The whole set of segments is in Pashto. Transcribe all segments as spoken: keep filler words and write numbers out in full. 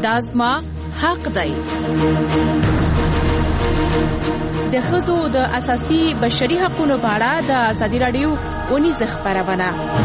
دا زما حق دی. د ښځو د اساسي بشري حقوقو په اړه د ازادي راډیو اونیزه خبرونه.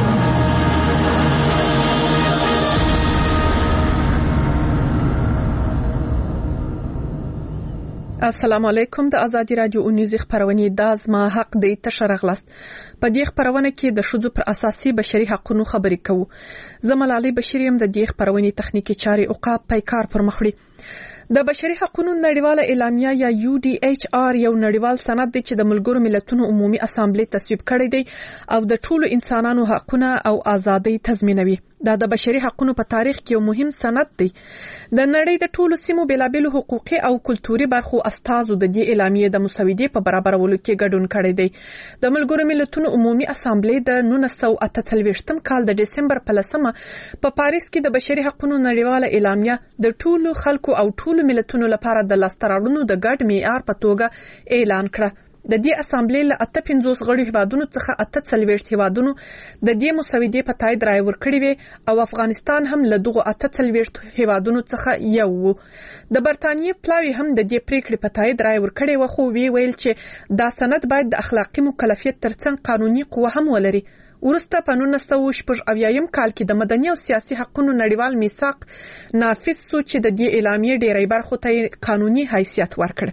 السلام علیکم. د ازادي راډیو اونیزه خبرونه د ازما حق دی تشرغلست. په دې خبرونه کې د ښځو پر اساسي بشري حقوقو خبرې کوو. زملالي بشریم د دې خبرونه تخنیکی چاري او قاب پیکار پر مخړي. د بشري حقوقو نړیواله اعلامیه یا یو ډي ایچ آر یو نړیوال سند دی چې د ملګرو ملتونو عمومي اسامبلې تصویب کړی دی او د ټولو انسانانو حقوقونه او ازادي تضمینوي. دا د بشري حقوقو په تاریخ کې یو مهم سند دی. د نړۍ د ټولو سیمو بېلابېلو حقوقي او کلتوري برخو استازو د دې اعلامیې د مسودې په برابرولو کې ګډون کړی دی. د ملګرو ملتونو عمومي اسامبلې د نولس سوه اته څلوېښتم کال د دسمبر په لسمه په پاریس کې د بشري حقوقو نړیواله اعلامیه د ټولو خلکو او ټولو ملتونو لپاره د لاستراوړنو د ګډ معیار په توګه اعلان کړه. د دې اسامبلې له اته پنځوس غړو هیوادونو څخه اته څلوېښت هیوادونو د دې مسودې په تایید رائے ورکړې وي او افغانستان هم له دغه اته څلوېښت هیوادونو څخه یو و. د برتانیې پلاوی هم د دې پریکړې په تایید رائے ورکړې و، خو وی ویل چې دا سند باید د اخلاقی مکلفیت ترڅنګ قانوني قوه هم ولري. ورسته په نولس سوه شپږ اویایم کال کې د مدني او سیاسي حقوقو نړیوال میثاق نافذ شو چې د دې اعلامیې ډېری برخو ته قانوني حیثیت ورکړ.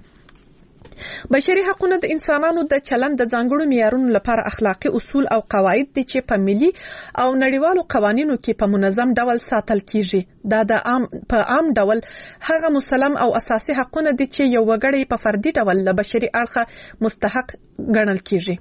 بشري حقوقونه د انسانانو د چلند د ځانګړو معیارونو لپاره اخلاقی اصول او قواعد دي چې په ملي او نړیوالو قوانینو کې په منظم ډول ساتل کیږي. دا د عام په عام ډول هغه مسلم او اساسي حقوقونه دي چې یو وګړی په فردي ډول له بشري اړخه مستحق ګڼل کیږي.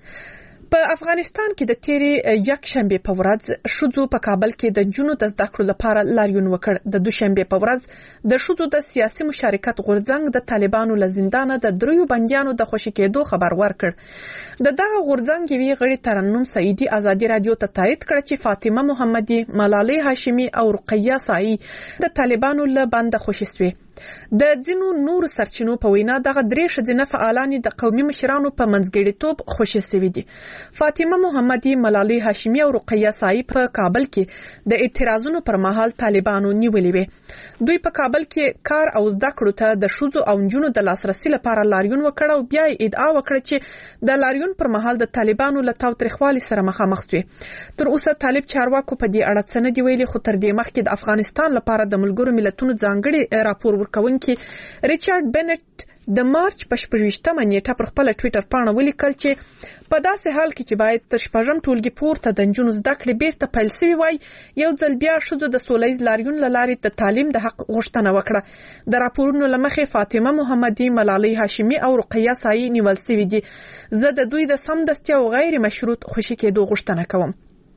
په افغانستان کې د تیرې یک شنبه په ورځ شذو په کابل کې د جنونو د زده کړو لپاره لاریون وکړ. د دوشنبه په ورځ د شذو د سیاسي مشارکت غورځنګ د طالبانو له زندانه د دریو بندیانو د خوشی کېدو خبر ورکړ. د دغه غورځنګ یوې غړي ترنم سعیدی ازادي رادیو ته تایید کړ چې فاطمه محمدي، ملالۍ هاشمي او رقیه سایی د طالبانو له بند خوشی شوي. د ځینو نور سرچینو په وینا دغه درې ښځینه فعالان د قومي مشرانو په منځګړیتوب خوشی شوي دي. فاطمه محمدي، ملالۍ هاشمي او رقیه سایی په کابل کې د اعتراضونو پر مهال طالبانو نیولې وي. دوی په کابل کې کار او زده کړو ته د ښځو او نجونو د لاسرسي لپاره لاریون وکړ او بیا ادعا وکړه چې د لاریون پر مهال د طالبانو له تاوتریخوالي سره مخامخ شوي. تر اوسه طالب چارواکو په دې اړه څه نه دی ویلي، خو تر دې مخکې د افغانستان لپاره د ملګرو ملتونو ځانګړي راپور ورکونکي ریچارډ بنټ د مارچ په شپږویشتمه نیټه پر خپل ټویټر پاڼه ولیکل چې په داسې حال کې چې باید تر شپږم ټولګي پورته د نجونو زده کړې بیرته پیل شوي وای، یو ځل بیا ښځو د سولیز لاریون له لارې د تعلیم د حق غوښتنه وکړه. د راپورونو له مخې فاطمه محمدي، ملالۍ هاشمي او رقیه سایی نیول شوي دي. زه د دوی د سمدستي او غیر مشروط خوشي کېدو غوښتنه کوم.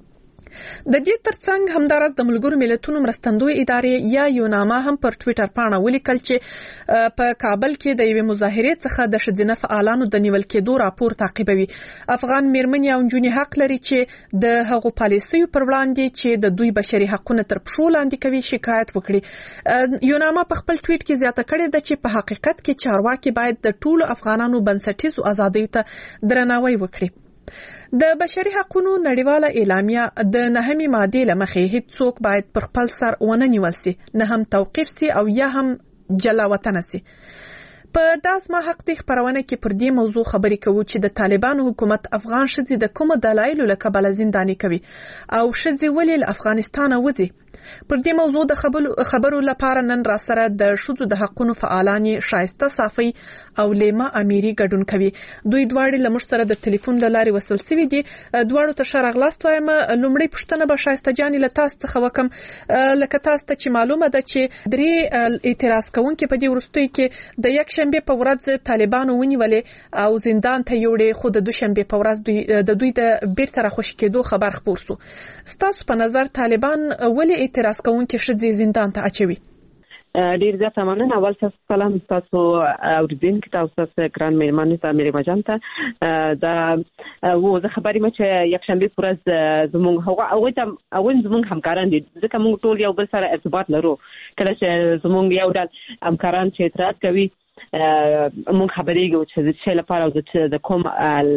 د دې ترڅنګ همدارس د ملګرو ملتونو مرستندوی ادارې یا یوناما هم پر ټویټر پاڼه ولیکل چې په کابل کې د یوې مظاهرې څخه د ښځینه فعالانو د نیول کېدو راپور تعقیبوي. افغان میرمنې او نجونې حق لري چې د هغو پالیسیو پر وړاندې چې د دوی بشري حقوقونه تر پښو لاندې کوي شکایت وکړي. یوناما په خپل ټویټ کې زیاته کړې ده چې په حقیقت کې چارواکي باید د ټولو افغانانو بنسټیزو ازادیو ته درناوی وکړي. د بشري حقوقو نړیواله اعلامیه د نهمې مادې له مخې هیڅ څوک باید پر خپل سر ونه نیول شي، نه هم توقیف شي او یا هم جلا وطن شي. په داسما حق دی خبرونه کې پر دې موضوع خبرې کوو چې د طالبانو حکومت افغان ښځې د کومو دلایلو له کبله زنداني کوي او ښځې ولې له افغانستانه وځي. پر دې موضوع د خبرو لپاره نن را سره د ښځو د حقوقو فعالان شایسته صافي او لیما امیری ګډون کوي. دوی دواړه له موږ سره د ټلیفون له لارې وصل شوي دي. دواړو ته ښه راغلاست وایم. لومړی پوښتنه به شایسته جانې له تاسو څخه وکم، لکه تاسو ته چې معلومه ده چې درې اعتراض کوونکي په دې وروستیو کې د یک شنبه په ورځ طالبانو ونیولې او زندان ته یوړې، خو د دوشنبه په ورځ دوی د دوی د بیرته راخوشي کېدو خبر خپور شو. ستاسو په نظر طالبان ولې اعتراض کوونکي ښځې زندان ته اچوي؟ ډیر زیات مننه. اول څه سلام تاسو اوریدونکو ته، تاسو ګران مېرمنې ته مې مجان ته دا وو زه خبرې مې چې یک شنبه پر ورځ زموږ هغه او ته اول زموږ همکاران دي، ځکه موږ ټول یو بل سره ارتباط لرو. کله چې زموږ یو ډول همکاران چې اعتراض کوي موږ خبرېږو چې د څه لپاره د کوم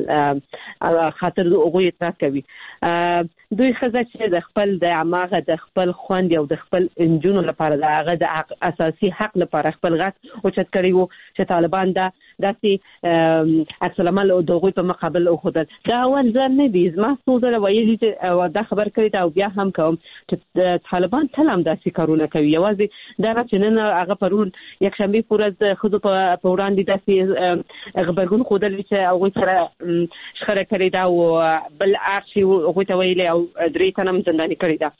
خاطر هغه اعتراض کوي. دوی خزه چې د خپل د عماغه د خپل خوند او د خپل انجونو لپاره د هغه د اساسي حق لپاره خپل غږ اوچت کړی وو چې طالبان دا داسې اصلمل او دغه په مقابل او خدای دا اول ځل نه دي. زما څو ځله ویلي چې دا خبر کړی دا او بیا هم کوم چې طالبان تل هم داسې کارونه کوي. یوازې دا چې نن هغه پرون یک شنبه پورز خود په وړاندې داسې خبرګون خودل چې هغه سره شخړه کړې دا او بل ارشي هغه ته ویلي او درې تنم زنداني کړی دا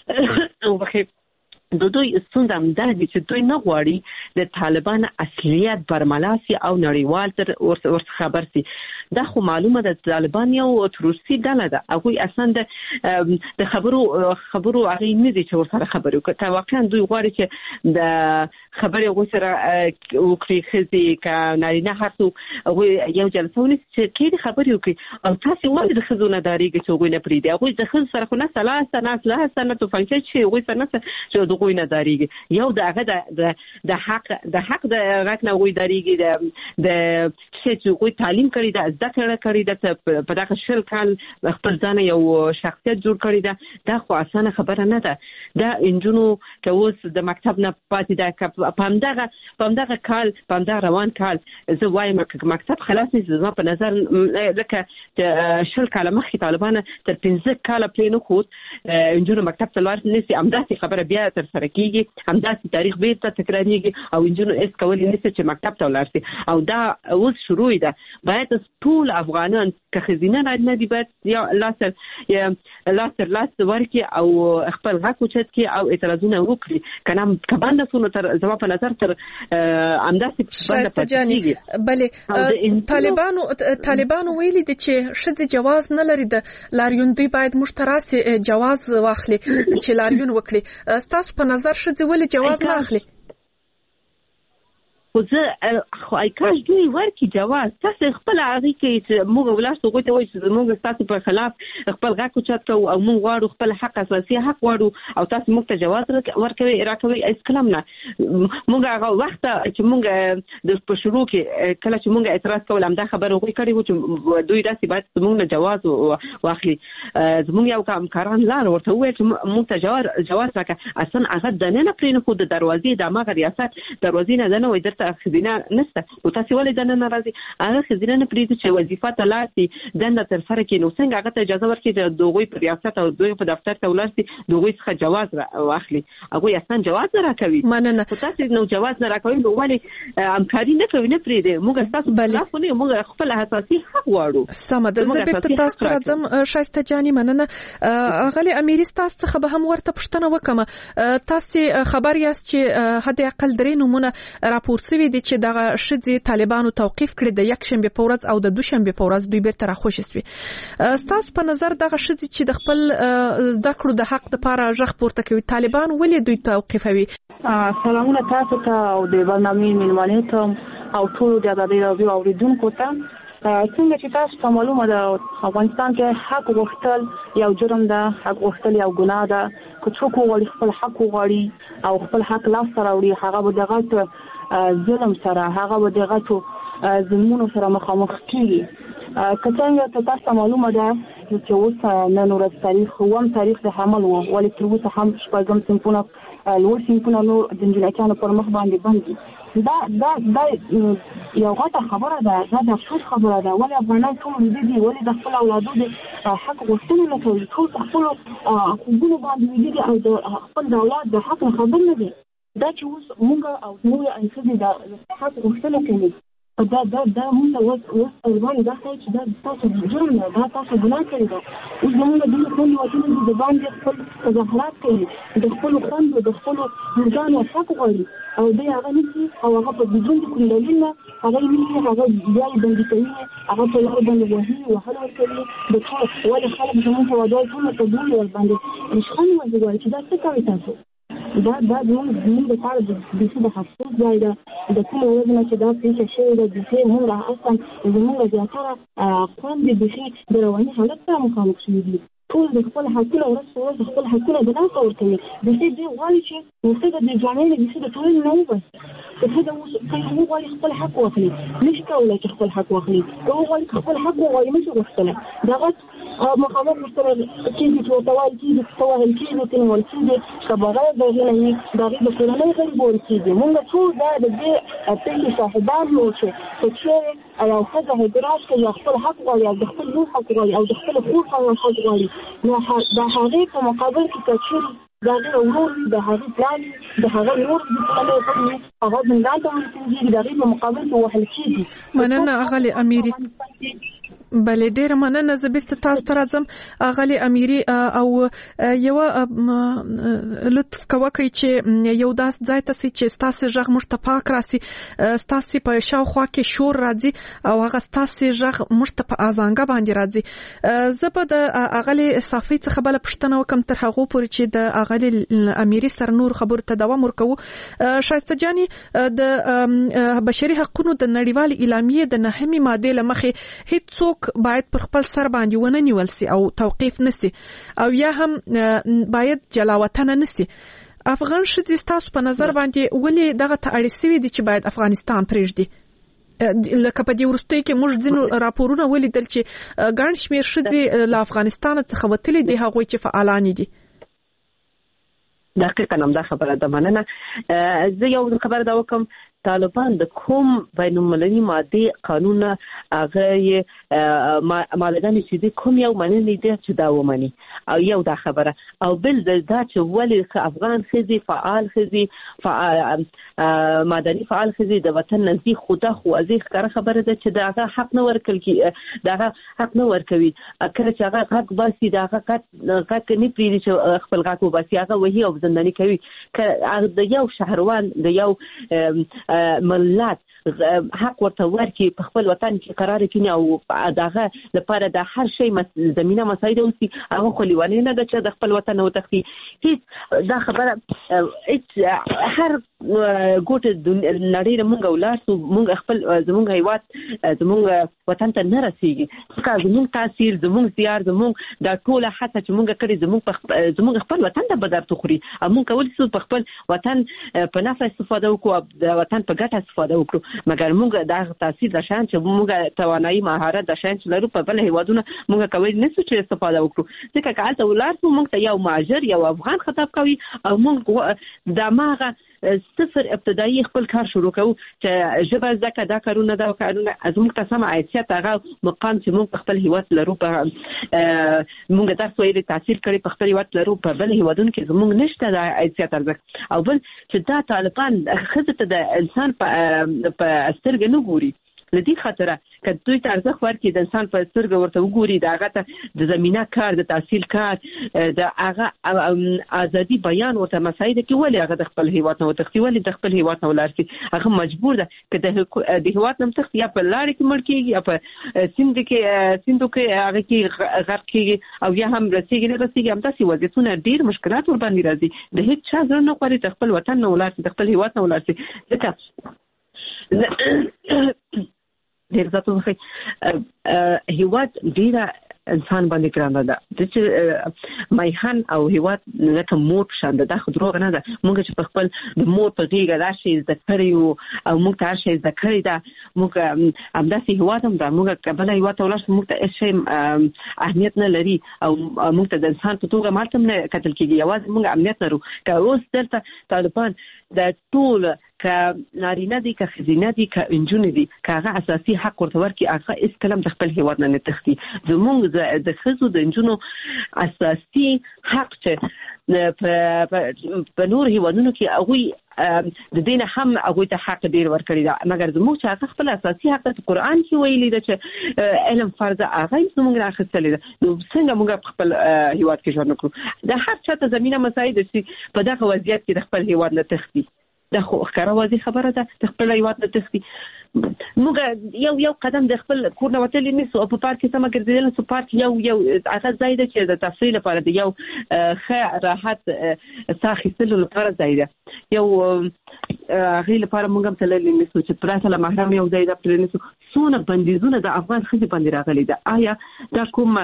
او بخیر د دوی ستونزه هم دا دي چې دوی نه غواړي د طالبان اصلیت برملاسي او نړیوال تر ورس خبر سي. دا خو معلومه ده طالبان یو تروریستي ډله ده. هغه اصلا د خبرو خبرو هغه نه دي چې ورسره خبرو کوي. واقعا دوی غواړي چې د خبرې هغه سره وکړي خزي ک نارینه هرڅو هغه یو جلسه ونی چې کې خبرې وکړي او تاسو ولې د خزونه داریږي چې هغه نه پریدي. هغه د خز سره خو نه ثلاثه نه ثلاثه نه تو فنکشن چې هغه سره نه چې هغه نه داریږي. یو دغه د د حق د حق د غږ نه وې داریږي د د چې هغه تعلیم کړی د ذکر کړی د په دغه شل کال خپل ځان یو شخصیت جوړ کړی دا دا خو اسانه خبره نه ده. دا انجونو که اوس د مکتب نه پاتې ده په همدغه په همدغه کال په همدغه روان کال زه وایم مکتب خلاص نه زما په نظر لکه شل کال مخکې طالبان تر پنځه کال پرې نه خود انجونو مکتب ته لاړ نسی همداسې خبره بیا تر سره کیږي. همداسې تاریخ به ته تکرارېږي او انجونو اس کولای نسی چې مکتب ته ولاړ شي او دا اوس شروع ده. باید ټول افغانان که خزینه نه دی باید یا لاسر یا لاسر لاس ورکی او خپل حق اوچت کی او اعتراضونه وکړي. کنه کبانده سونه تر زما په نظر تر امداسي بنده پاتېږي. بلې طالبانو طالبانو ویلي دي چې شذ جواز نه لري. د لاریون دوی باید مشترک جواز واخلي چې لاریون وکړي. تاسو په نظر شذ ولې جواز نه اخلي؟ خو زه خو ايکاش دوی ورکی جواز تاسو خپل هغه کې چې موږ ولاسو غوته وای چې موږ تاسو په خلاف خپل غاکو چات کو او موږ غواړو خپل حق اساسي حق غواړو او تاسو موږ ته جواز ورکوي راکوي اس کلام نه. موږ هغه وخت چې موږ د په شروع کې کله چې موږ اعتراض کول هم دا خبره وکړي کړي و چې دوی داسې باید موږ نه جواز واخلي. زموږ یو کاران لار ورته وای چې موږ ته جواز جواز راکړه. اصلا هغه د نه پرې نه خو د دروازې د ماغه ریاست دروازې نه نه وای درته خزینه نشته او تاسو ولې دنه ناراضي. هغه خزینه نه پریږدي چې وظیفه ته لاسي دنه تر سره کې نو څنګه هغه ته اجازه ورکړي چې دوی په ریاست او دوی په دفتر ته ولاسي دوی څخه جواز واخلي. هغه اصلا جواز نه راکوي. مننه. تاسو نو جواز نه راکوي نو ولې همکاري نه کوي نه پریږدي. موږ تاسو خلاف نه موږ خپل اساسي حق غواړو. سم ده. زه به تاسو ته راځم شایسته جاني. مننه. غلي اميري تاسو څخه به هم ورته پښتنه وکم. تاسو خبر یاست چې حد اقل درې نمونه راپور سوي دي چې دغه شذي طالبانو توقيف کړی د یک شنبه په ورځ او د دوشنبه په ورځ دوی بیرته راخوشي شوي. تاسو په نظر دغه شذي چې د خپل زده کړو د حق لپاره ژغ پورته کوي طالبان ولې دوی توقيفوي؟ سلامونه تاسو ته او د برنامې ملمنې ته او ټول د ازادۍ راډیو اوریدونکو ته. څنګه چې تاسو ته معلومه ده افغانستان کې حق غوښتل یو جرم ده. حق غوښتل یو ګناه ده. که څوک وغواړي خپل حق وغواړي او خپل حق لاس ته راوړي هغه به دغه ظلم سره هغه به دغه تو ظلمونو سره مخامخ کیږي. که څنګه ته تاسو معلومه ده چې اوس نن ورځ تاریخ اووم تاریخ د حمل وو ولې تر اوسه هم شپږم صنفونه لوړ صنفونه نور د جنایتانو پر مخ باندې بند دي. دا دا دا یو غټه خبره ده. دا د افسوس خبره ده. ولې افغانان ټول دي ولې د خپل اولادو د حق غوښتنه نه کوي. ټول خپل حقوقونه باندې دي او د خپل اولاد د حق خبر نه دي. دا چې اوس موږ او نور انسان د حق غوښتنه کوي دا دا دا موږ اوس اوس طالبان دا چې دا تاسو جرم نه دا تاسو ګناه کوي. دا اوس موږ د دې خپل وطن د باندې خپل تظاهرات کوي د خپل خوند د خپل ځان او حق غواړي او دا هغه نشي او هغه په بدون کوم دلیل نه هغه نشي هغه ځای باندې کوي هغه په لاره باندې وهي او هغه کوي د ټول ولې خلک زموږ په وضعیت ټول په دول باندې مش خاني وځي چې دا څه کوي تاسو. دا دا موږ موږ د کار د دې د حقوق ځای ده د ټول وزن چې دا څه شي د دې موږ اصلا زموږ زیاتره خوند د دې د رواني حالت سره مخامخ شوي دي. ټول د خپل حقونه ورځ په ورځ خپل حقونه د لاسه ورکوي. د دې دوی غواړي چې ورته د ځوانانو د دې د ټولنې نه وباسي. که څه د اوس کوي غواړي خپل حق واخلي نشي کولی چې خپل حق واخلي. که غواړي خپل حق وغواړي نشي غوښتلی دغه مخامخ ورسره کېږي چې ورته وایي کېږي څه وهل کېږي څه نیول کېږي که بغیر د هغې نه وي د هغې د کورنۍ غړي بول کېږي. مونږ ټول دا د دې پېښې شاهدان یو چې که چېرې یو ښځه اعتراض کوي او خپل حق غواړي او د خپل لور حق غواړي او د خپل خور حق غواړي نو د هغې په مقابل کې که چېرې د هغې ورور وي د هغې پلار وي د هغه لور د کورنۍ غړي وي هغه زندان ته ورسېږي د هغې په مقابل کې وهل کېږي. مننه اغلې امیري. بلې ډېره مننه. زه بیرته تاسو ته راځم اغلې امیري او یو لطف کوئ چې یو داس ځای ته سي چې ستاسو ژغ موږ ته پاک راسي ستاسو په شاوخوا کې شور راځي او هغه ستاسو ژغ موږ ته په ازانګه باندې راځي. زه به د اغلې صافي څخه بل پښتنه وکم تر هغه پورې چې د اغلې امیري سر نور خبرو ته دوام ورکوو. شایسته جاني د بشري حقوقو د نړیوال اعلامیې د نهمې ماده لمخې هیڅ څوک باید پر خپل سر باندې ونه نیول سي او توقيف نسي او یا هم باید جلاوطن نسي. افغان شدي تاسو په نظر باندې ولې دغه تاړي سوي دي چې باید افغانستان پرېږدي؟ لکه په دې ورستۍ کې موږ ځینو راپورونه ولیدل چې ګڼ شمېر ښځې له افغانستان څخه وتلي دي هغوی چې فعالان دي. دقیقاً هم دا خبره ده. مننه. زه یو خبره دا وکم طالبان د کوم بین المللي ماده قانون هغه مالګانی چې د کوم یو مننه دي چې دا ومني او یو دا خبره او بل دا چې ولې افغان خزي فعال خزي فعال مدني فعال خزي د وطن نزدیک خدا خو ازي ښکاره خبره ده چې دا حق نه ورکل کی دا حق نه ورکوي کله چې هغه حق باسي دا حق حق نه پیری چې خپل حق وباسي هغه وਹੀ او زنداني کوي د یو شهروان د یو ملت حق ورته ورکي په خپل وطن کې قرار کینی او دغه لپاره د هر شی زمينه مساعده اوسي هغه خو لیوانه نه ده چې د خپل وطن او تخفي هیڅ دا خبره هر ګوټه نړۍ موږ ولاسو موږ خپل زموږ هیواد زموږ وطن ته نه رسیږي که زموږ تاثیر زموږ زیار زموږ د ټوله حتی چې موږ کړی زموږ زموږ خپل وطن ته بدر تخوري او موږ کولای شو په خپل وطن په نفع استفاده وکړو د وطن په ګټه استفاده وکړو مګر موږ د تاثیر د شان چې موږ توانایي مهارت د شان چې لرو په بل هیوادونو موږ کوي نه څه چې استفاده وکړو ځکه که حالت ولارسو موږ ته یو ماجر یو افغان خطاب کوي او موږ د ماغه صفر ابتدایي خپل کار شروع کوو چې ژبه ځکه دا کارونه دا کارونه از موږ ته سم حیثیت هغه مقام چې موږ خپل هیواد لرو په موږ تاسو یې تاثیر کړی په خپل هیواد لرو په بل هیوادونو کې زموږ نشته د حیثیت ارزښت او بل چې دا طالبان خزه ته د انسان په سترګې نه ګوري لدی خاطره که دوی ته ارزښت ورکړي د انسان په سترګې ورته وګوري د هغه ته د زمينه کار د تحصیل کار د هغه ازادي بیان ورته مساعده کې ولې هغه د خپل هیواد نه وتښتي ولې د خپل هیواد نه ولارسي هغه مجبور ده که د هیواد نه تختی یا په لارې کې مړ کېږي یا په سیند کې سیندو کې هغه کې غرق کېږي او یا هم رسېږي نه رسېږي هم تاسې وضعیتونه ډېر مشکلات ور باندې راځي د هیڅ چا زړه نه غواړي د خپل وطن نه ولارسي د خپل هیواد نه ولارسي ځکه ډېر ځاتو وخی هیواد ډېره انسان باندې ګرانه ده چې مایهان او هیواد لکه مور په شان ده دا خو دروغ نه ده موږ چې په خپل د مور په غېږه دا شی زده کړی یو او موږ ته هر شی زده کړی ده موږ همداسې هیواد هم ده موږ بله هیواد ته ولاړ شو موږ ته هېڅ شی اهمیت نه لري او موږ ته د انسان په توګه مالته هم نه کتل کېږي یوازې موږ امنیت لرو که اوس دلته طالبان د ټول که نارینه دي که ښځینه دي که نجونې دي که هغه اساسي حق ورته ورکړي هغه هېڅکله هم د خپل هیواد نه نه تښتي زموږ د ښځو د نجونو اساسي حق چې په نور هیوادونو کې هغوی د دې نه هم هغوی ته حق ډېر ورکړی ده مګر زموږ چې هغه خپل اساسي حق په قرآن کې ویلي ده چې علم فرض ده هغه یې زموږ نه اخیستلی ده نو څنګه موږ په خپل هیواد کې ژوند وکړو د هر چا ته زمینه مساعده شي په دغه وضعیت کې د خپل هیواد نه تښتي دا خو ښکاره واضح خبره ده د خپل هیواد نه تښتي موږ یو یو قدم د خپل کور نه وتلی نیسو او په پارک کې سمه ګرځېدل نسو پارک یو یو هغه ځای ده چې د تفریح لپاره د یو ښه راحت ساه اخیستلو لپاره ځای ده یو هغه لپاره موږ هم تللی نشو چې پراته له محرم یو ځای د پلان نشو څونه بندیزونه د افغان خځې باندې راغلي ده. آیا دا کوم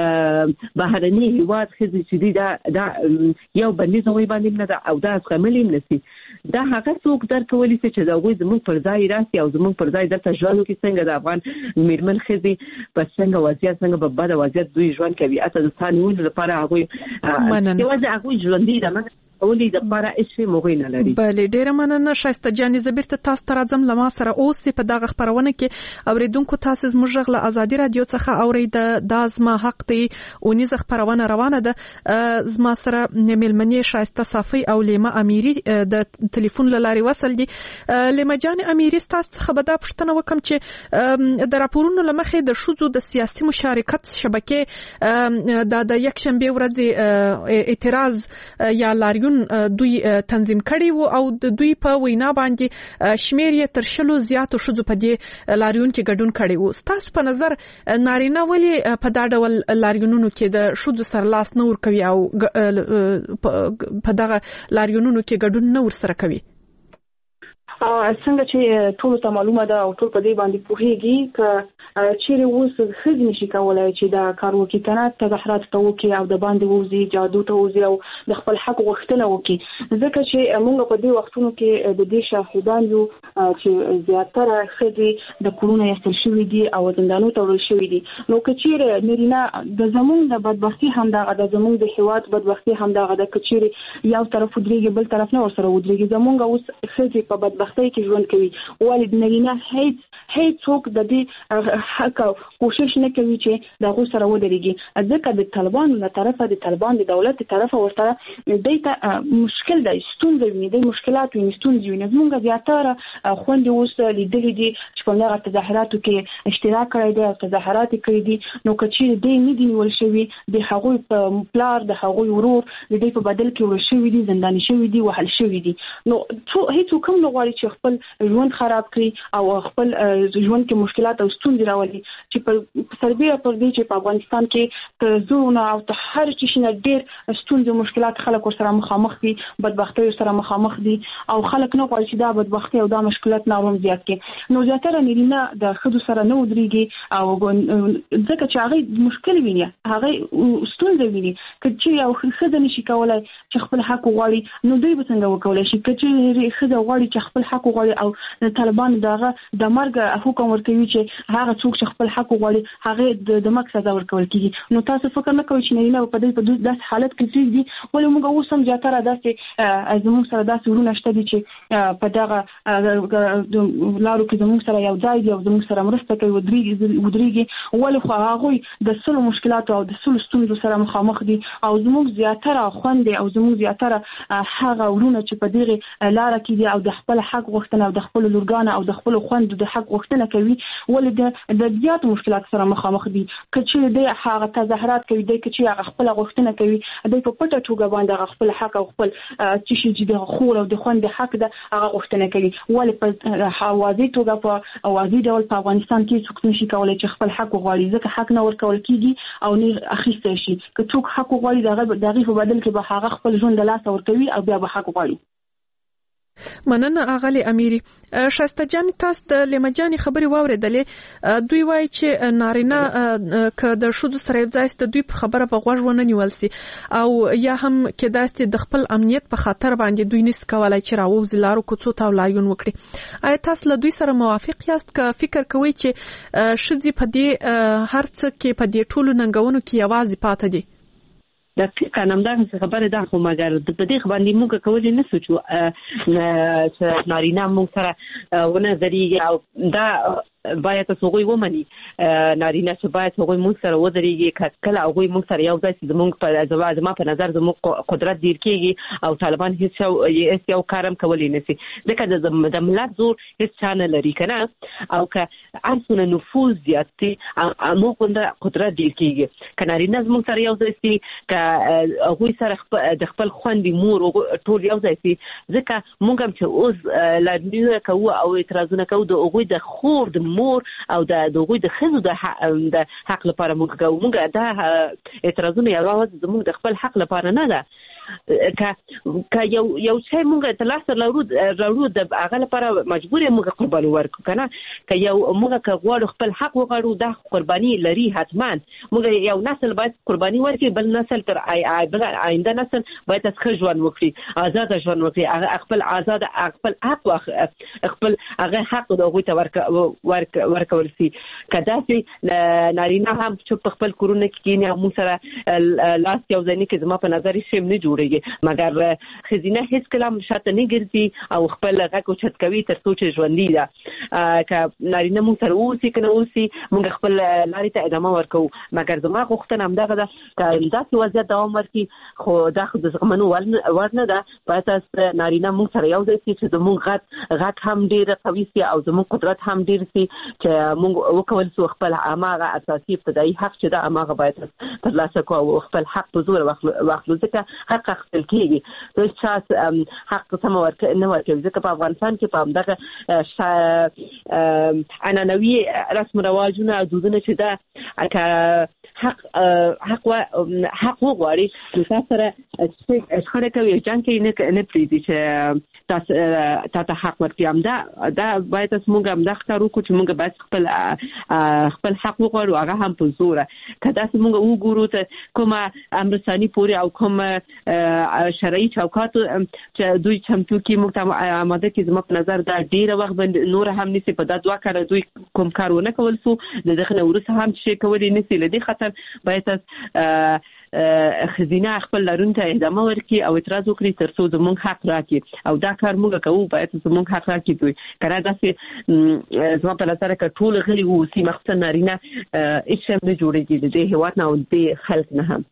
بهرني هیواد خځې چې دا دا یو بندیز وي باندې نه ده او دا زغملي نشي؟ دا هغه څوک درکولی چې دا غوي زموږ پر ځای راسي او زموږ پر ځای دلته ژوند وکړي. څنګه د افغان میرمن خځې په څنګه وضعیت څنګه په بد وضعیت دوی ژوند کوي اته د ثانیونو لپاره هغه یوازې هغه ژوندۍ ده ولې د لپاره هیڅ موږ نه لري. بله ډیره مننه شایسته جان. زبیر ته تاسو ته راځم لمه سره اوس په دغه خبرونه کې اوریدونکو تاسو زموږ غل ازادي رادیو څخه اورید د زما حق دی اونیز خبرونه روانه ده زما سره میلمنې شایسته صافی او لیما امیری د ټلیفون لاري وصل دي. لیما جان امیری تاسو خبره پښتنه وکم چې د راپورونو لمخې د شوزو د سیاسي مشارکت شبکې د د یک شنبه ورځ اعتراض یا لاري دوی تنظیم کړي وو او د دوی په وینا باندې شمیر یې تر شلو زیاتو شوزو په دې لاریون کې ګډون کړي وو. تاسو په نظر نارینه ولې په دا ډول لاریونونو کې د شوزو سر لاس نه ور کوي او په دغه لاریونونو کې ګډون نه ور سره کوي؟ څنګه چې ټول ته معلومه ده او ټول په دې باندې پوهیږي ک چیرې اوس خځې نشي کولای چې دا کار وکړي کنه تظاهرات ته وکړي او د باندې ووزي جادو ته ووزي او د خپل حق غوښتنه وکړي. ځکه چې موږ په دې وختونو کې د دې شاهدان یو چې زیاتره خځې د کورونه ایستل شوې دي او زندانونو ته وړل شوې دي. نو که چیرې نارینه د زموږ د بدبختي همدغه د زموږ د هیواد بدبختي همدغه د که چیرې یو طرف ودرېږي بل طرف نه ورسره ودرېږي. زموږ اوس خځې په بدبختۍ کې ژوند کوي ولې د نارینه هیڅ هیڅ څوک د دې حق کوشش نه کوي چې دا غو سره ودرېږي. ځکه د طالبانو له طرفه د طالبان د دولت طرفه ورته دیته مشکل دی ستونزې ویني د مشکلات ویني ستونزې ویني. زموږ زیاتره خوندې اوس لیدلې دي چې په هغه تظاهراتو کې اشتراک کړی دی او تظاهرات کړي دي. نو کچې دې نه دی ول شوی د هغوی په پلار د هغوی ورور د دې په بدل کې ور شوی دي زنداني شوی دي وحل شوی دي. نو هیڅ کوم نه غواړي چې خپل ژوند خراب کړي او خپل ژوند کې مشکلات او ستونزې راولي چې په سربېره پر دې چې په افغانستان کې تر زونه او تر هر څه شي نه ډېر ستونزې مشکلات خلک سره مخامخ دي بدبختۍ سره مخامخ دي او خلک نه غواړي چې دا بدبختۍ او دا مشکلات نورم زیات کړي. نو زیاتره نارینه د ښځو سره نه ودرېږي او ځکه چې هغه مشکل ویني هغه ستونزې ویني. که چې یو ښځه نشي کولای چې خپل حق وغواړي نو دوی به څنګه وکولای شي؟ که چې ښځه غواړي چې خپل حق وغواړي او طالبان دغه د مرګ حکم ورکوي چې هغه څوک چې خپل حق وغواړي هغه د مرګ سزا ورکول کیږي. نو تاسو فکر نه کوئ چې نه په دې په داسې حالت کې چې دي ولې موږ اوس هم زیاتره داسې زموږ سره داسې ورونه شته دي چې په دغه لارو کې زموږ سره یو ځای دي او زموږ سره مرسته کوي ودرېږي ولې خو هغوی د سلو مشکلاتو او د سلو ستونزو سره مخامخ دي او زموږ زیاتره خوندې او زموږ زیاتره هغه ورونه چې په دغه لاره کې دي او د خپل حق غوښتنه او د خپل لورګانه او د خپل خوند د حق غوښتنه کوي ولې د زیات مشکلات سره مخامخ دي. کچې د هغه تظاهرات کوي د کچې هغه خپل غوښتنه کوي د په پټه توګه باندې خپل حق او خپل چې شي چې د خور او د خوند حق د هغه غوښتنه کوي ولې په حوازي توګه په اوازي ډول په افغانستان کې څوک نشي کولای چې خپل حق وغواړي ځکه حق نه ورکول کیږي او نه اخیستل شي. که څوک حق وغواړي دغه دغه په بدل کې به هغه خپل ژوند د لاس ورکوي او بیا به حق وغواړي. مننه اغلی امیری. شایسته جان تاسو د لیما جان خبري واوریدلې دوی وایي چې نارینه ک د شوزو سره ځای ست دوی په خبره په غوږ ونه نیول سي او یا هم کې داسې د خپل امنیت په خاطر باندې دوی نس کولای چې راوځي لارو کوڅو ته لاریون وکړي. آیا تاسو له دوی سره موافق یاست ک فکر کوئ چې شذې په دې هر څه کې په دې ټولو ننګونو کې یوازې پاتې دي؟ دقیقاً همدغه خبره ده خو مګر د دې باندې موږ کولای نه سو چې نارینه موږ سره ونه ذریږي او دا باید تاسو غوي ومني نارینه چې باید هغوی موږ سره ودرېږي کله هغوی موږ سره یو ځای چې زموږ په ځواب زما په نظر زموږ قدرت ډیر کېږي او طالبان هیڅ یو یو کارم کولی نشي ځکه د ملت زور هیڅ چا نه لري کنه او که ارسونه نفوذ زیات دي موږ قدرت ډیر کېږي که نارینه زموږ سره یو ځای شي که هغوی سره د خپل خوندې مور ټول یو ځای شي ځکه موږ هم چې اوس لاریونونه کوو او اعتراضونه کوو د هغوی د خور د مور او د دغوی د خزو د حق لپاره موږ کوو. موږ دا اعتراضونه یوازې زموږ د خپل حق لپاره نه ده ک ک یو یو څه موږ ته لاس لرو لرو د هغه لپاره مجبور یو موږ قرباني ورکو کنه ک یو موږ ک غواړو خپل حق وغواړو د قرباني لري حتمان موږ یو نسل باید قرباني ورکړي بل نسل تر بل آینده نسل باید ښه ژوند وکړي آزاد ژوند وکړي خپل آزاد خپل حق خپل هغه حق د هغوی ته ورکول شي کدا چې نارینه هم چې خپل کورونه کې کینی او موږ سره لاس یو ځای کې زما په نظر شي نه جوړيږي مګر خزینه هیڅ کلام شاته نه ګرځي او خپل غږ چت کوي تر څو چې ژوندۍ ده ک نارینه موږ سره اوسې کنه اوسې موږ خپل لارې ته ادامه ورکو مګر زما غوښتنه هم دغه ده ک داسې وضعیت دوام ورکړي خو دا خو د زغمنو ورنه ده باید نارینه موږ سره یو ځای شي چې زموږ غږ غږ هم ډېر قوي شي او زموږ قدرت هم ډېر شي چې موږ وکول سو خپل اماغه اساسي ابتدایي حق چې دا اماغه باید ترلاسه کوو خپل حق په زور واخلو ځکه حق اخیستل کېږي دوی چې حق سم ورک نه ورکوي ځکه په افغانستان کې په همدغه عنعنوي رسم رواجونه دودونه چې دا حق حق حق وغواړي نو تاسو سره شخړه کوي جنګ کې نه نه پریږدي چې تاسو تاسو حق ورکړم دا دا باید تاسو موږ هم دا ښکارو چې موږ باید خپل خپل حق وغواړو هغه هم په زور کدا چې موږ وګورو ته کومه امرسانی پوري او کوم شرعي چوکاټ چې دوی چمتو کې موږ ته آماده کې زما په نظر دا ډیره وخت باندې نور هم نسی په دا دوه کار دوی کوم کارونه کول سو دغه نورسه هم شي کولای نسی لدی خاطر باید خزینه خپل لرونته ادامه ورکړي او اعتراض وکړي تر څو زموږ حق راکړي او دا کار موږ کوو باید زموږ حق راکړي دوی کنه داسې زما په نظر کې ټول غلي وو سي مخصوصا نارینه هیڅ هم نه جوړېږي د هیواد نه او د خلک نه هم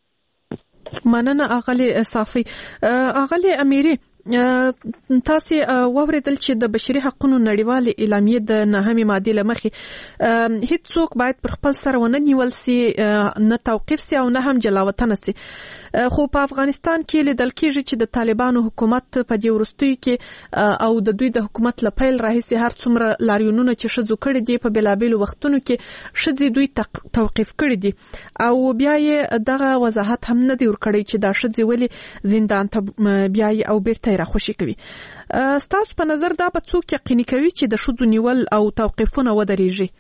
مننه اغلی صافي اغلی اميري تاسو ووریدل چې د بشري حقوقو نړیوال اعلامیه د نهمې ماده لمخې هیڅ څوک باید پر خپل سر ونه نیول سي نه توقيف سي او نه هم جلاوطن سي خو په افغانستان کې لیدل کېږي چې د طالبانو حکومت په دې ورستوي کې او د دوی د حکومت لپاره راهیسي هر څومره لاریونونه چې شذو کړي دي په بلابل وختونو کې شذي دوی توقيف کړي دي او بیا یې دغه وضاحت هم نه دی ورکړی چې دا شذي ولی زندان ته بیا او بیرته را خوشي کوي ستاسو په نظر دا به څوک یقیني کوي چې د شذو نیول او توقيفونه ودرېږي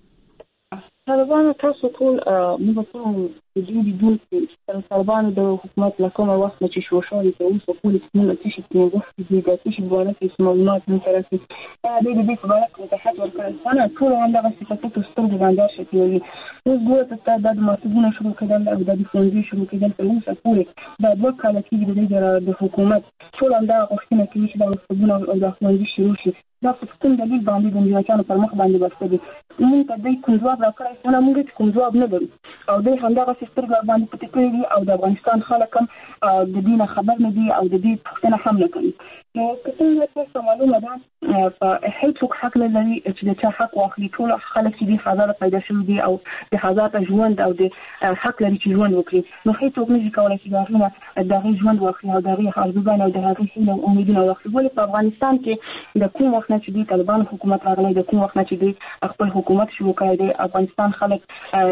طالبانو تاسو ټول موږ ته د دې د دوی طالبانو د حکومت لکه وخت چې شو شو د اوسه پولیس موږ چې چې وخت دې د چې بوله کې معلومات من طرف دا د دې په اړه کوم تحقیق ورکړل انا ټول همدغه صفاتو سترګې باندې شته وي اوس ګوره ته د مرتبونه شروع کړل او د فونډي شروع کړل په اوسه پورې دا دوه کال کې د حکومت ټول همدغه غوښتنه کوي چې د مرتبونه او د فونډي شروع شي دا په کوم دلیل باندې د امریکایانو پر مخ باندې بسته دي موږ ته د کوم ځواب راکړی نه موږ کوم ځواب نه لرو او د همدغه سترګې باندې پټ کړی او د افغانستان خلک هم د دې خبر نه دي او د دې پوښتنه هم نه کوي نو کله چې معلومه ده په هیڅ حق نه لري چې د حق واخلي ټول خلک چې د حاضر پیدا شوي دي او د حاضر ژوند او د حق لري چې ژوند وکړي نو هیڅ څوک نه کوي چې دا د هغه ژوند واخلي او د هغه حاضرګان او د هغه هیله امیدونه واخلي ولې په افغانستان کې د کوم وخت نه چې د طالبان حکومت راغلی د کوم وخت نه چې د خپل حکومت شروع کړی دی افغانستان خلک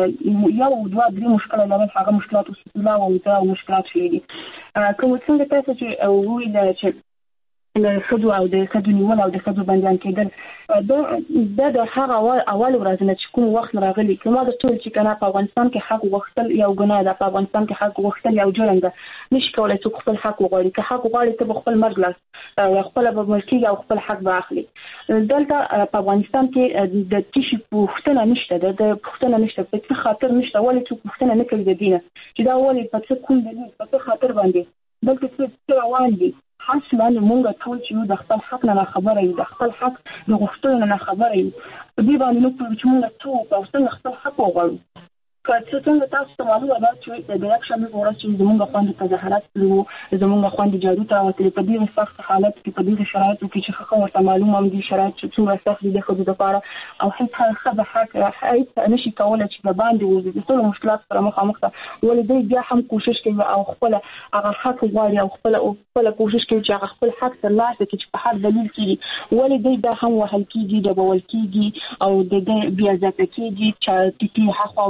یو دوه درې مشکل لري هغه مشکلات او او مشکلات شي دي کوم څنګه تاسو چې وویل چې د خدو او د خدو نیول او د خدو بندیان کېدل دا د هغه اول اول ورځ نه چې کوم وخت راغلی کومه د ټول چې کنه په افغانستان کې حق وغوښتل یو ګناه ده په افغانستان کې حق وغوښتل یو جرم ده نشي کولای چې خپل حق وغواړي که حق وغواړي ته خپل مرګ لاس خپل به ملکي او خپل حق به اخلي دلته په افغانستان کې د تشي پوښتنه نشته د پوښتنه نشته په څه خاطر نشته ولې چې پوښتنه نه کوي د دینه چې دا ولې په څه کوم دلیل په څه خاطر باندې بلکې څه روان دي حاصله موږ ټول چې د خپل حق نه خبره یو د خپل حق د غوښتنې نه خبره یو دې باندې نو چې موږ ټول په څنګه خپل حق وغواړو که څنګه تاسو ته معلومه ده چې د یک شنبه ورځ چې زموږ خوند تظاهرات کړو زموږ خوند جادو ته وتل په دې سخت حالت کې په دې شرایطو کې چې خو ورته معلومه دي شرایط چې څومره سخت دي خو د لپاره او هیڅ خبره حق هیڅ نشي کولای چې د باندې د ټول مشکلات سره مخامخ ده ولې دوی بیا هم کوشش کوي او خپل هغه حق غواړي او خپل خپل کوشش کوي چې هغه خپل حق ترلاسه کړي چې په هر دلیل کې ولې دوی دا هم وهل کېږي د بول کېږي او د بیا ځکه کېږي چې ټي حق او د خپل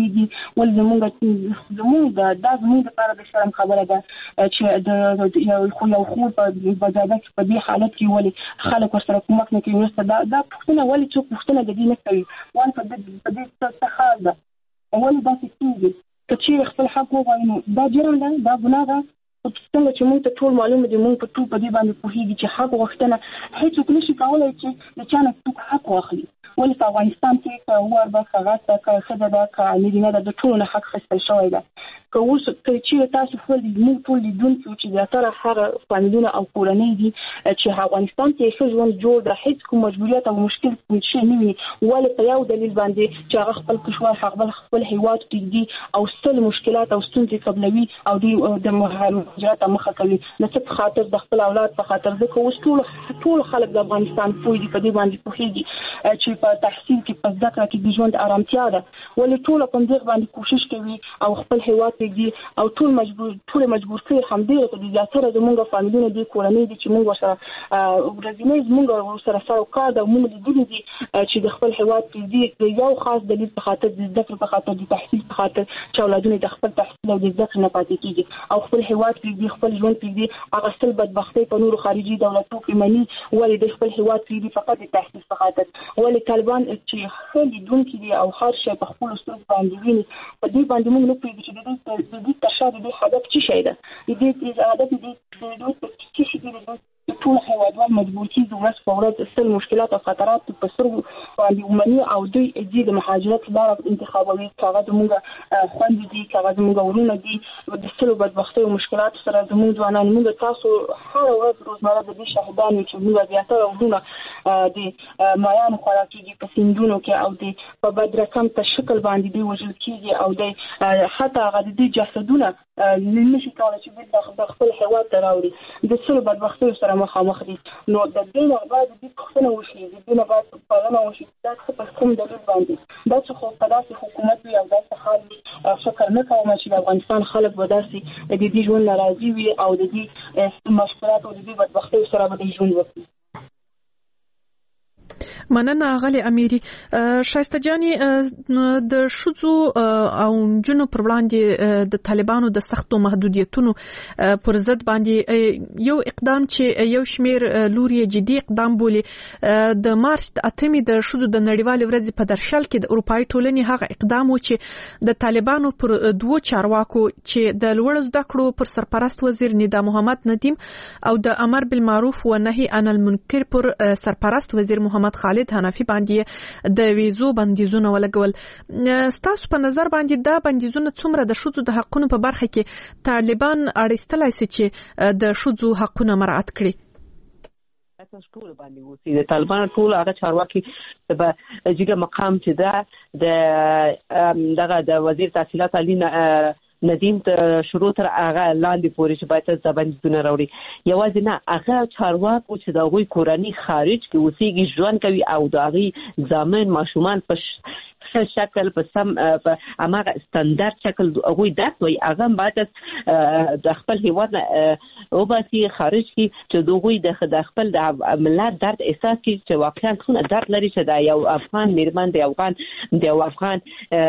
پوهیږي. ولې زمونږ زمونږ د زمونږ لپاره د شرم خبره ده چې د یو خو یو خو په بازار کې په دې حالت کې ولې خلک ورسره کومک نه کوي. دا دا پوښتنه ولې څوک پوښتنه د دې نه کوي وان په دې څه خاص ده ولې دا څه چې خپل حق وغواړي دا جرم ده دا ګناه ده. څنګه چې موږ ته ټول معلومه دي موږ په ټول په دې باندې پوهیږي چې حق غوښتنه هیڅوک نشي کولای چې د چا نه څوک حق واخلي. ولې په افغانستان کې که ور به کاغذ ته که ښځه ده که مدینه ده د ټولو نه حق اخیستل شوی ده. که اوس که چېرې تاسو خپل موږ ټول لیدونکي یو چې زیاتره هغه فامیلونه او کورنۍ دي چې افغانستان کې ښه ژوند جوړ ده هیڅ کوم مجبوریت او مشکل کوم شی نه وي ولې په یو دلیل باندې چې هغه خپل کشور خپل خپل هیواد پرېږدي او ستل مشکلات او ستونزې قبلوي او د مهاجرت مخه کوي د څه په خاطر د خپل اولاد په خاطر ځکه اوس ټول ټول خلک د افغانستان پوه دي په دې باندې پوهېږي چې په تحصیل کې په زده کړه کې د ژوند آرامتیا ده. ولې ټول په دې باندې کوشش کوي او خپل هیواد پرېږدي او ټول مجبور ټول مجبور کړي همدې ته د زیاتره زموږ فامیلونه دي کورنۍ دي چې موږ سره ورځنی زموږ سره سره کار ده موږ لیدلي دي چې د خپل هیواد پرېږدي د یو خاص دلیل په خاطر د زده کړې په خاطر د تحصیل په خاطر چې اولادونه د خپل تحصیل او د زده کړې نه پاتې کېږي او خپل هیواد پرېږدي خپل ژوند پرېږدي هغه ستل بدبختۍ په نورو خارجي دولتونو کې مني. ولې د خپل هیواد پرېږدي فقط د تحصیل په خاطر. ولې طالبان چې ښه لیدونکي دي او هر شی په خپلو سترګو باندې ویني په دې باندې موږ نه پوهېږو چې د دې تر شا د دې هدف څه شی ده د دې هدف د دې څه شي دي ټول هیوادوال مجبور کېږي ورځ په ورځ ستل مشکلات او خطرات په سترګو باندې ومني او دوی ځي د مهاجرت لاره انتخابوي که هغه زموږ خویندې دي که هغه زموږ ورونه دي د ستلو بدبختۍ او مشکلاتو سره زموږ ځوانان موږ تاسو هره ورځ روزمره د دې شاهدان یو چې موږ زیاتره ورونه د مایانو خوړل کېږي په سیندونو کې او د په بدرقم په شکل باندې دوی وژل کېږي او د حتی هغه د دې جسدونه نشي کولی چې د خپل هیواد ته راوړي د ستلو بدبختیو سره مخامخ دي. نو د دې نه باید د پوښتنه وشي د دې نه باید پالنه وشي دا څه په کوم دلیل باندې دا چې خو په داسې حکومت وي او داسې حال وي فکر نه کوم چې د افغانستان خلک به داسې د دې ژوند نه راضي وي او د دې مشکلات او د دې بدبختیو سره به ژوند وکړي. مننه غلي اميري. شایسته جاني د شذو او جنو پر وړاندې د طالبانو د سختو محدودیتونو پر ضد باندې یو اقدام چې یو شمیر لوري جدي اقدام بولي د مارچ اتمې د شذو د نړیوال ورځ په درشل کې د اروپאי ټولنې هغه اقدام و چې د طالبانو پر دوه چارواکو چې د لوړ زده کړو پر سرپرست وزیر ندا محمد ندیم او د امر بالمعروف و نهي عن المنکر پر سرپرست وزیر محمد خالد حنفي باندې د ویزو بندیزونه ولګول. ستاسو په نظر باندې دا بندیزونه څومره د شذو د حقونو په برخه کې طالبان اړیستلای شي چې د شذو حقونه مراعات کړي؟ تاسو ټول باندې وسی د طالبان ټول هغه چارواکي په جګه مقام چې دا د دغه د وزیر تحصیلات علی ندیم ته شروع تر هغه لاندې پورې چې باید د بندیزونه راوړي. یوازې نه هغه چارواکو چې د هغوی کورنۍ خارج کې اوسېږي ژوند کوي او د هغوی زامن ماشومان په ښه شکل په سم په هماغه ستاندرد شکل هغوی درس وایي هغه هم باید د خپل هیواد نه وباسي خارج کې چې د هغوی د خپل د ملت درد احساس کړي چې واقعا څومره درد لري چې د یو افغان میرمن د افغان د یو افغان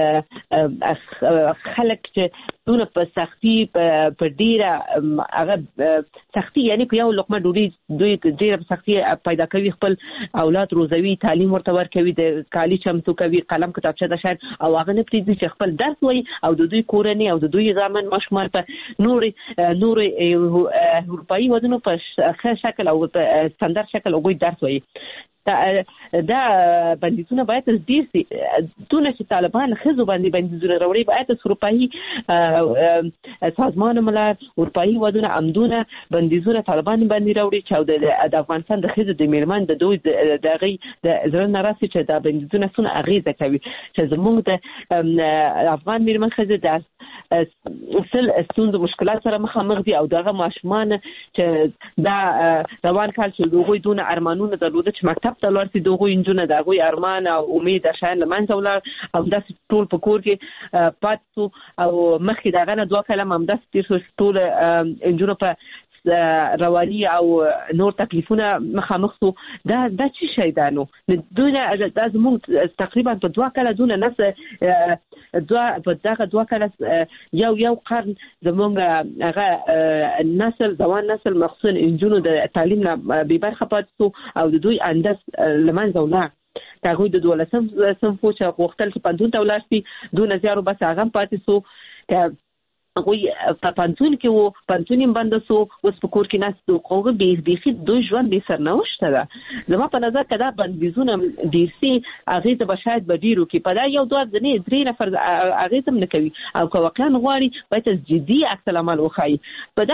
خلک چې دونه په سختي په ډیره هغه سختي یعنی په یو لقمه ډوډۍ دوی ډیره په سختي پیدا کوي خپل اولاد روزوي تعلیم ورته ورکوي د کالي چمتو کوي قلم کتابچه د شاید او هغه نه پریږدي چې خپل درس وایي او د دوی کورنۍ او د دوی زامن ماشومان په نورې نورې اروپایي ودونو په ښه شکل او په ستاندرد شکل هغوی درس وایي. دا دا بندیزونه باید ډیر سي دونه چې طالبان ښځو باندې بندیزونه راوړي باید اروپایي سازمان ملل اروپایي ودونه عمدونه بندیزونه طالبان باندې راوړي چې د افغانستان د ښځو د میرمن د دوی د هغوی د زړه نه راسي چې دا بندیزونه څونه اغېزه کوي چې زموږ د افغان میرمن ښځې د سل ستونزو مشکلات سره مخامخ دي او دغه ماشومان چې دا روان کال چې د هغوی دونه ارمانونه درلوده چې مکتب ته لاړ شي د هغوی نجونه د هغوی ارمان او امید د شیان له منځه ولاړ او همداسې ټول په کور کې پاتې شو او مخکې د هغه نه دوه کاله هم همداسې تېر شو چې ټول نجونو په رواني او نور تکلیفونه مخامخ سو دا د چی شي دانو دونه د زموږ تقریبا په دوه کله دونه نس دوه په دغه دوه کله یو یو قرن زموږ هغه نسل ځوان نسل مخصوصا انجونو د تعلیم نه به برخه پاتې سو او د دوی انداز لمنځه ولاړ هغوی د دولسم صنف چې غوښتل چې پنځون ته ولاړ شي دونه زیارو بس هغه پاتې سو که هغوی په پنځون کې وو پنځون یې بنده سو اوس په کور کې ناست وو هغوی بیخي دوی ژوند بې سرنوشته ده زما په نظر که دا بندیزونه ډېر سي اغېزه به شاید به ډېر وکړي په دا یو دوه ځنې درې نفر اغېزه هم نه کوي او که واقعا غواړي باید جدي عکس العمل وښایي په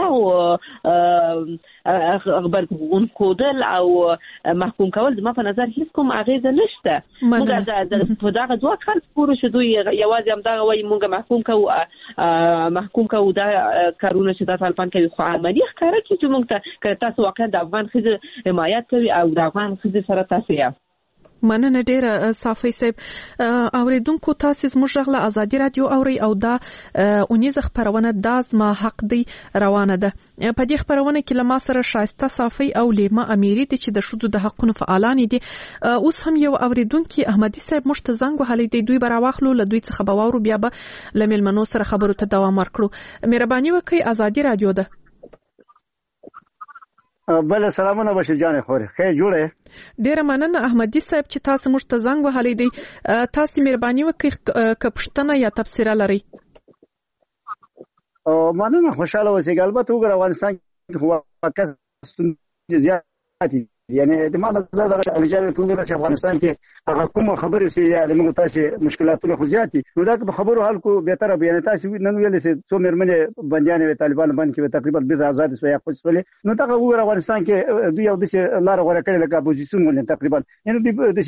دغو غبرګون او محکوم کول زما په نظر هیڅ کوم اغېزه نشته موږ په دغه دوه کال پورې چې دوی یوازې همدغه وایي موږ محکوم کوو محکوم کوو دا کارونه چې تاسو الپان کوي خو عملي ښکاره کړي چې موږ ته که تاسو واقعا د افغان ښځې حمایت کوي او د افغان ښځې سره تاسو یې مننه ډیره صافي صاحب اوریدونکو تاسو زموږ غږ ازادي رادیو اوري او دا اونیزه خبرونه د زما حق دی روانه ده په دې خبرونه کې لمه سره شایسته صافي او لیما اميري چې د شذو د حقونو فعالان دي اوس هم یو اوریدونکو احمدي صاحب مشت زنګ وهلي دی دوی براواخلو له دوی څخه باور بیا به لملمنو سره خبرو ته دوام ورکړو مهرباني وکړئ ازادي رادیو ده بل سلامونه بشیر جان خوري خیر جوړه ډیره مننه احمدي صاحب چې تاسو مشت زنګ وهلي دی تاسو مهرباني وکړئ ک پښتنه یا تفسیر لري او مننه خوشاله اوسئ البته وګړه افغانستان کې هوا کس زیات یعنی د ما نظر د اجازه ټول د افغانستان کې هغه کوم خبرې سي یا موږ تاسو مشکلاتونه خو زیاتي نو دا په خبرو حل کو به تر بیان تاسو نن ویل سي څو مرمنه بنديان طالبان باندې کې تقریبا به آزاد شوی خو څولې نو دا وګړه افغانستان کې دوی یو د لار غوړه کړل لکه اپوزيشن ولې تقریبا یعنی د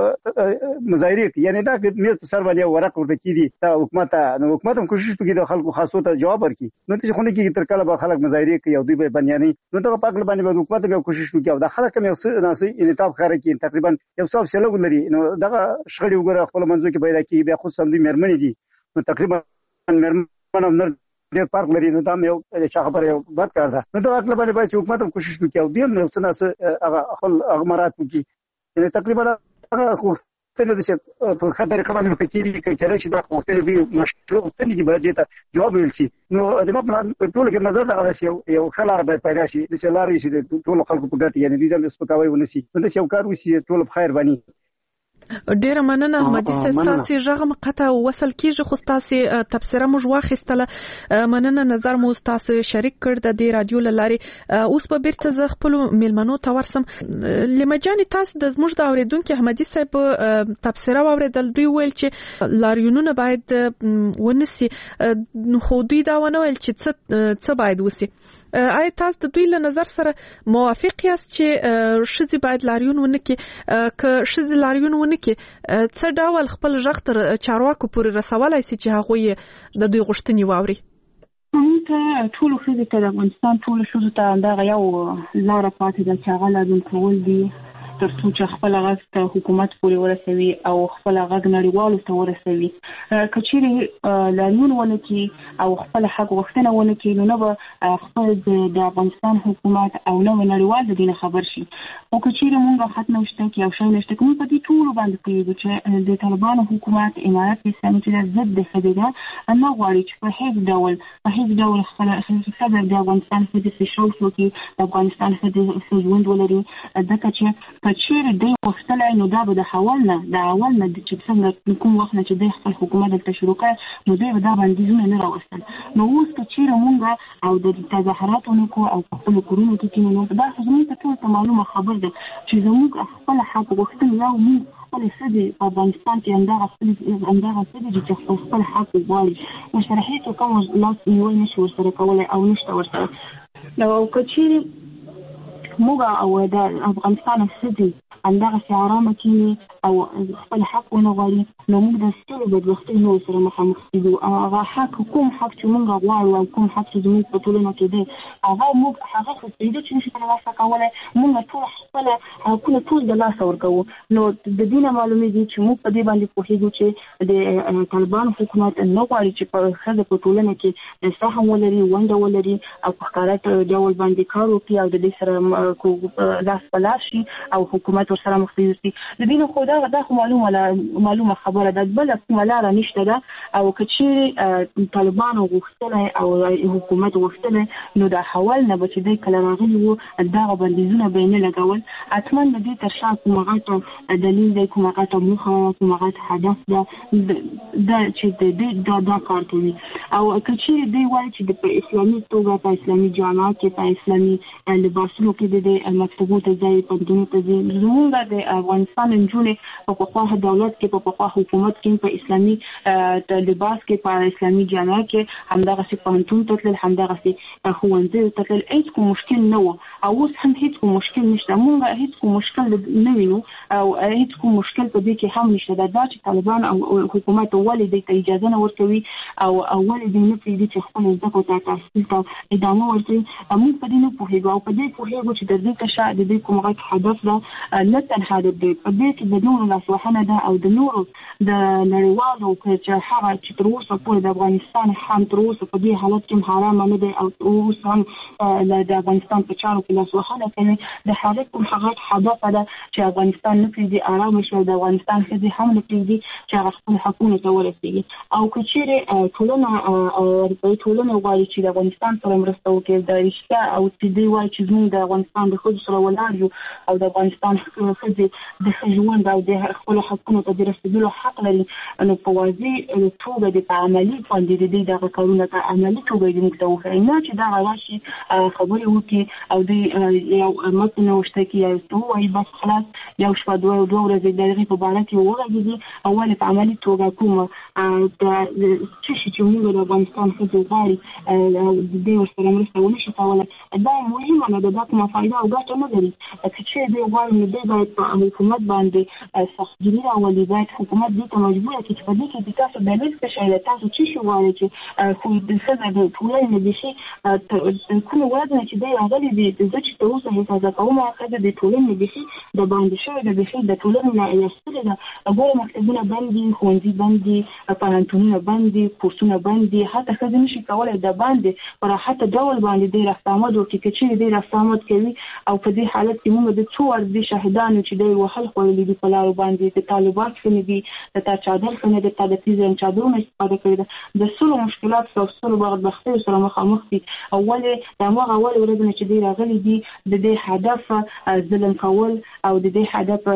د مظاهره یعنی دا چې سر باندې ورق ورته کیدي دا حکومت نو حکومت هم کوشش کوي د خلکو خاصو ته جواب ورکړي نو چې خونه کې تر کله به خلک مظاهره کوي او دوی به بنیاني نو دا په خپل باندې حکومت به کوشش کوي او دا خلک یو څه ناسي انتاب خاره کې تقریبا یو څو سلو لري نو دا شخړې وګړه خپل منځو کې پیدا کیږي بیا خو سم دي مرمنې دي نو تقریبا مرمنه نور ډېر فرق لري نو دا یو څه خبره یو بد کار ده نو دا خپل باندې باید حکومت هم کوشش وکړي او دیم نو څه ناسه هغه خپل اغمارات وکړي یعنی تقریبا هغه خو څنګه د څه په خطر کې باندې فکرې کوي چې دا خو ته به مشروع څنګه باید ته جواب ورسي نو د ما په ټول کې نظر دا شي یو خلار به پیدا شي چې لاري شي ټول خلکو په ګټه یعنی دې د سپکاوي ونسي نو دا یو کار وشي ټول په خیر باندې ډیره مننه احمدي صاحب تاسو ژغه مقطع وصل کیږي خو تاسو تفسیره مو واخیستله مننه نظر مو تاسو شریک کړ د دې رادیو لاري اوس په بیرته ز خپل ملمنو ته ورسم لمجاني تاسو د زموږ د اوریدونکو احمدي صاحب تفسیره اوریدل دوی ویل چې لاریونونه باید ونسي خو دوی دا ونه ویل چې څه څه باید وسی آیا تاسو د دوی له نظر سره موافق یاست چې شذ باید لاریون ونه کې ک شذ لاریون ونه کې څه ډول خپل ژغ تر چارواکو پورې رسولای سي چې هغه د دوی غوښتنې واوري موږ ټول خو د افغانستان ټول شذ ته دا یو لار پاتې د چاغلا د کول دي تر څو چې خپل غږ ته حکومت پورې ورسوي او خپل غږ نړیوالو ته ورسوي کچېرې لاریون ونه کې او خپل حق غوښتنه ونه کې نو نه به خپل د افغانستان حکومت او نه نړیوال د دې خبر شي او کچېرې موږ خط نشته کې او شای نشته کوم په دې ټول باندې کوي چې د طالبانو حکومت امارات اسلامي چې ضد د خدیده نه غواړي چې په هیڅ ډول په هیڅ ډول خپل خبر د افغانستان په دې شو شو کې د افغانستان په دې ژوند ولري دا چې کچېرې د وختلای نو دا به د حوال نه د اول نه چې څنګه کوم وخت نه چې د خپل حکومت د شروع کړ نو دوی دا باندې نه راوستل نو اوس کچېرې مونږ او د تظاهراتونو کو او خپل کورونو کې نو دا زموږ ته ټول معلومه خبر ده چې زموږ خپل حق غوښتل یو موږ خپل سدي په افغانستان کې اندغه خپل اندغه سدي چې خپل حق غواړي او شرحیته کوم لاس نیول نشي ورسره کولای او نشته ورسره نو کچېرې موږ او د افغانستان سدي اندغه سیارامه کې او خپل حق ونه غواړي نو موږ د سترو بدبختۍ نو سره مخامخ کیږو. هغه حق کوم حق چې موږ غواړو او کوم حق چې زموږ په ټولنه کې دی هغه موږ هغه څه پیدا چې نشو ترلاسه کولای موږ ټول خپل حقونه ټول د لاس ورکوو. نو د دې نه معلومیږي چې موږ په دې باندې پوهیږو چې د طالبان حکومت نه غواړي چې په خزه په ټولنه کې سهم ولري ونده ولري او په ښکارا ډول باندې کار وکړي او د دې سره لاس په لاس شي او حکومت ورسره مخ وي. د دې نه خو دا دا معلومه معلومه خبره ده بل کومه لار نشته ده او کچې طالبان غوښتنه او حکومت غوښتنه نو دا حوال نه بچي دی کله راغلی وو دا بندیزونه به نه لګول اتمن د دې تر شا کومه غاټه دلیل دی کومه غاټه موخه کومه غاټه هدف ده دا چې د دا دا کار کوي او کچې دی وایي چې د اسلامي توګه په اسلامي جامعه کې په اسلامي لباسونو کې د مکتبونو ته ځای پندونو ته ځای زموږ د افغانستان جنونه په پخوا دولت کې په پخوا حکومت کې په اسلامي لباس کې په اسلامي جامعه کې همدغه څه پانتون ته همدغه څه خوندې ته هیڅ کوم مشکل نه و او اوس هم هیڅ کوم مشکل نشته. موږ هیڅ کوم مشکل نه وینو او هیڅ کوم مشکل په دې کې هم نشته. دا چې طالبان او حکومت ولې د اجازه نه ورکوي او اول دې نه پریږدي چې خپل زده کړو ته تحصیل ته ادامه ورکړي. موږ په دې نه پوهیږو او په دې پوهیږو چې د دې تشا د دې کوم غږ هدف ده نه تنها د دې په دې کې د نورو لاسوهنه ده او د نورو د نړیوالو چې هغه چې تر اوسه پورې د افغانستان هم تر اوسه په دې حالت کې حرام نه دی او اوس هم د افغانستان په چارو کې لاسوهنه کوي. د حالت کوم هغه هدف ده چې افغانستان نه پریږدي آرام شي د افغانستان ښځې هم نه پریږدي چې هغه خپل حقونه ته ورسېږي او که چیرې ټولنه اروپایي ټولنه غواړي چې د افغانستان سره مرسته وکړي د رښتیا او چې دوی وایي چې زموږ د افغانستان د ښځو سره ولاړ یو او د افغانستان ښځې د ښه ژوند او د خپلو حقونو ته د رسېدلو حق لري نو په واضح توګه د په عملي باندې د دې دغه کارونه په عملي توګه د موږ ته وښایي نه چې دغه راشي خبرې وکړي او د یو متن نوشته کې یو څه وایي بس خلاص یو شپه دوه دوه ورځې د هغې په باره کې وغږېږي او ولې په عملي توګه کومه د څه شي چې موږ د افغانستان ښځې غواړي د دې ورسره مرسته ونه شي کولی دا مهمه نه ده دا کومه فایده او ګټه نه لري. که چیرې دوی غواړي نو دوی باید په حکومت باندې سختګیري راولي باید حکومت دې ته مجبوره کړي چې په دې کې د تاسو دلیل څه شی دی تاسو څه شي غواړئ چې خو د ښځه د ټولنې نه بیخي کومه ورځ چې دی راغلی دی زه چې تر اوسه حفاظه کومه ښځه د ټولنې بیخي د باندې شوې ده بیخي د ټولنې نه ایستلې ده ګوره مکتبونه بند دي ښوونځي بند دي پوهنتونونه بند دي کورسونه بند دي حتی ښځې نشي کولی د باندې په راحته ډول باندې دی رفت آمد وکړي که چیرې دی رفت آمد کوي او په دې حالت کې موږ د څو ورځې شهیدانو چې دی وهل خوړلي دي په لارو باندې د طالبان ښه نه دي د تا چادر ښه نه دی تا د پیزن چادرونو استفاده کړې ده د سلو مشکلاتو او سلو بدبختیو سره مخامخ دي او ولې د هماغه اولې ورځې نه چې دی راغلي دي د دې هدف ظلم کول او د دې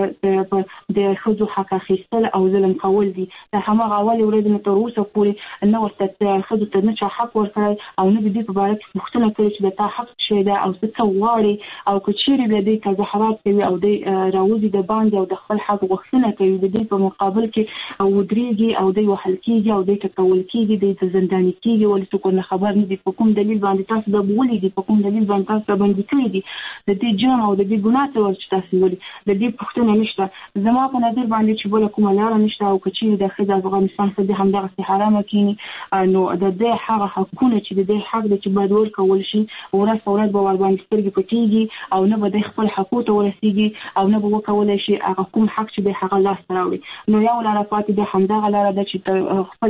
هدف د ښځو حق اخیستل او ظلم کول دي. د هماغه اولې ورځې نه تر اوسه پورې نه ورته ښځو ته نه چا حق ورکړی او نه د دې په باره کې پوښتنه کړې چې د تا حق څه شی ده او څه څه غواړي او که چیرې بیا دوی تظاهرات کوي او دوی راوځي د باندې او د خپل حق غوښتنه کوي د دې په مقابل کې او ودرېږي او دوی وهل کېږي او دوی ټکول کېږي دوی ته زنداني کېږي ولې څوک ورنه خبر نه دي په کوم دلیل باندې تاسو دا بولي دي په کوم دلیل باندې تاسو دا بندي کړي دي د دې جرم او د دې ګناه څه ول چې تاسو ولي د دې پوښتنه نشته. زما په نظر باندې چې بله کومه لاره نشته او که چیرې د ښځې افغانستان ښځې همدغسې حرامه کېني نو د دې هغه حقونه چې د دې حق دی چې باید ورکول شي ورځ په ورځ به ورباندې سترګې پټېږي او نه به دی خپل حقو ته ورسېږي او نه به وکولی شي هغه کوم حق چې دی هغه لاسته راوړي. نو یو لاره پاتې ده همدغه لاره ده چې خپل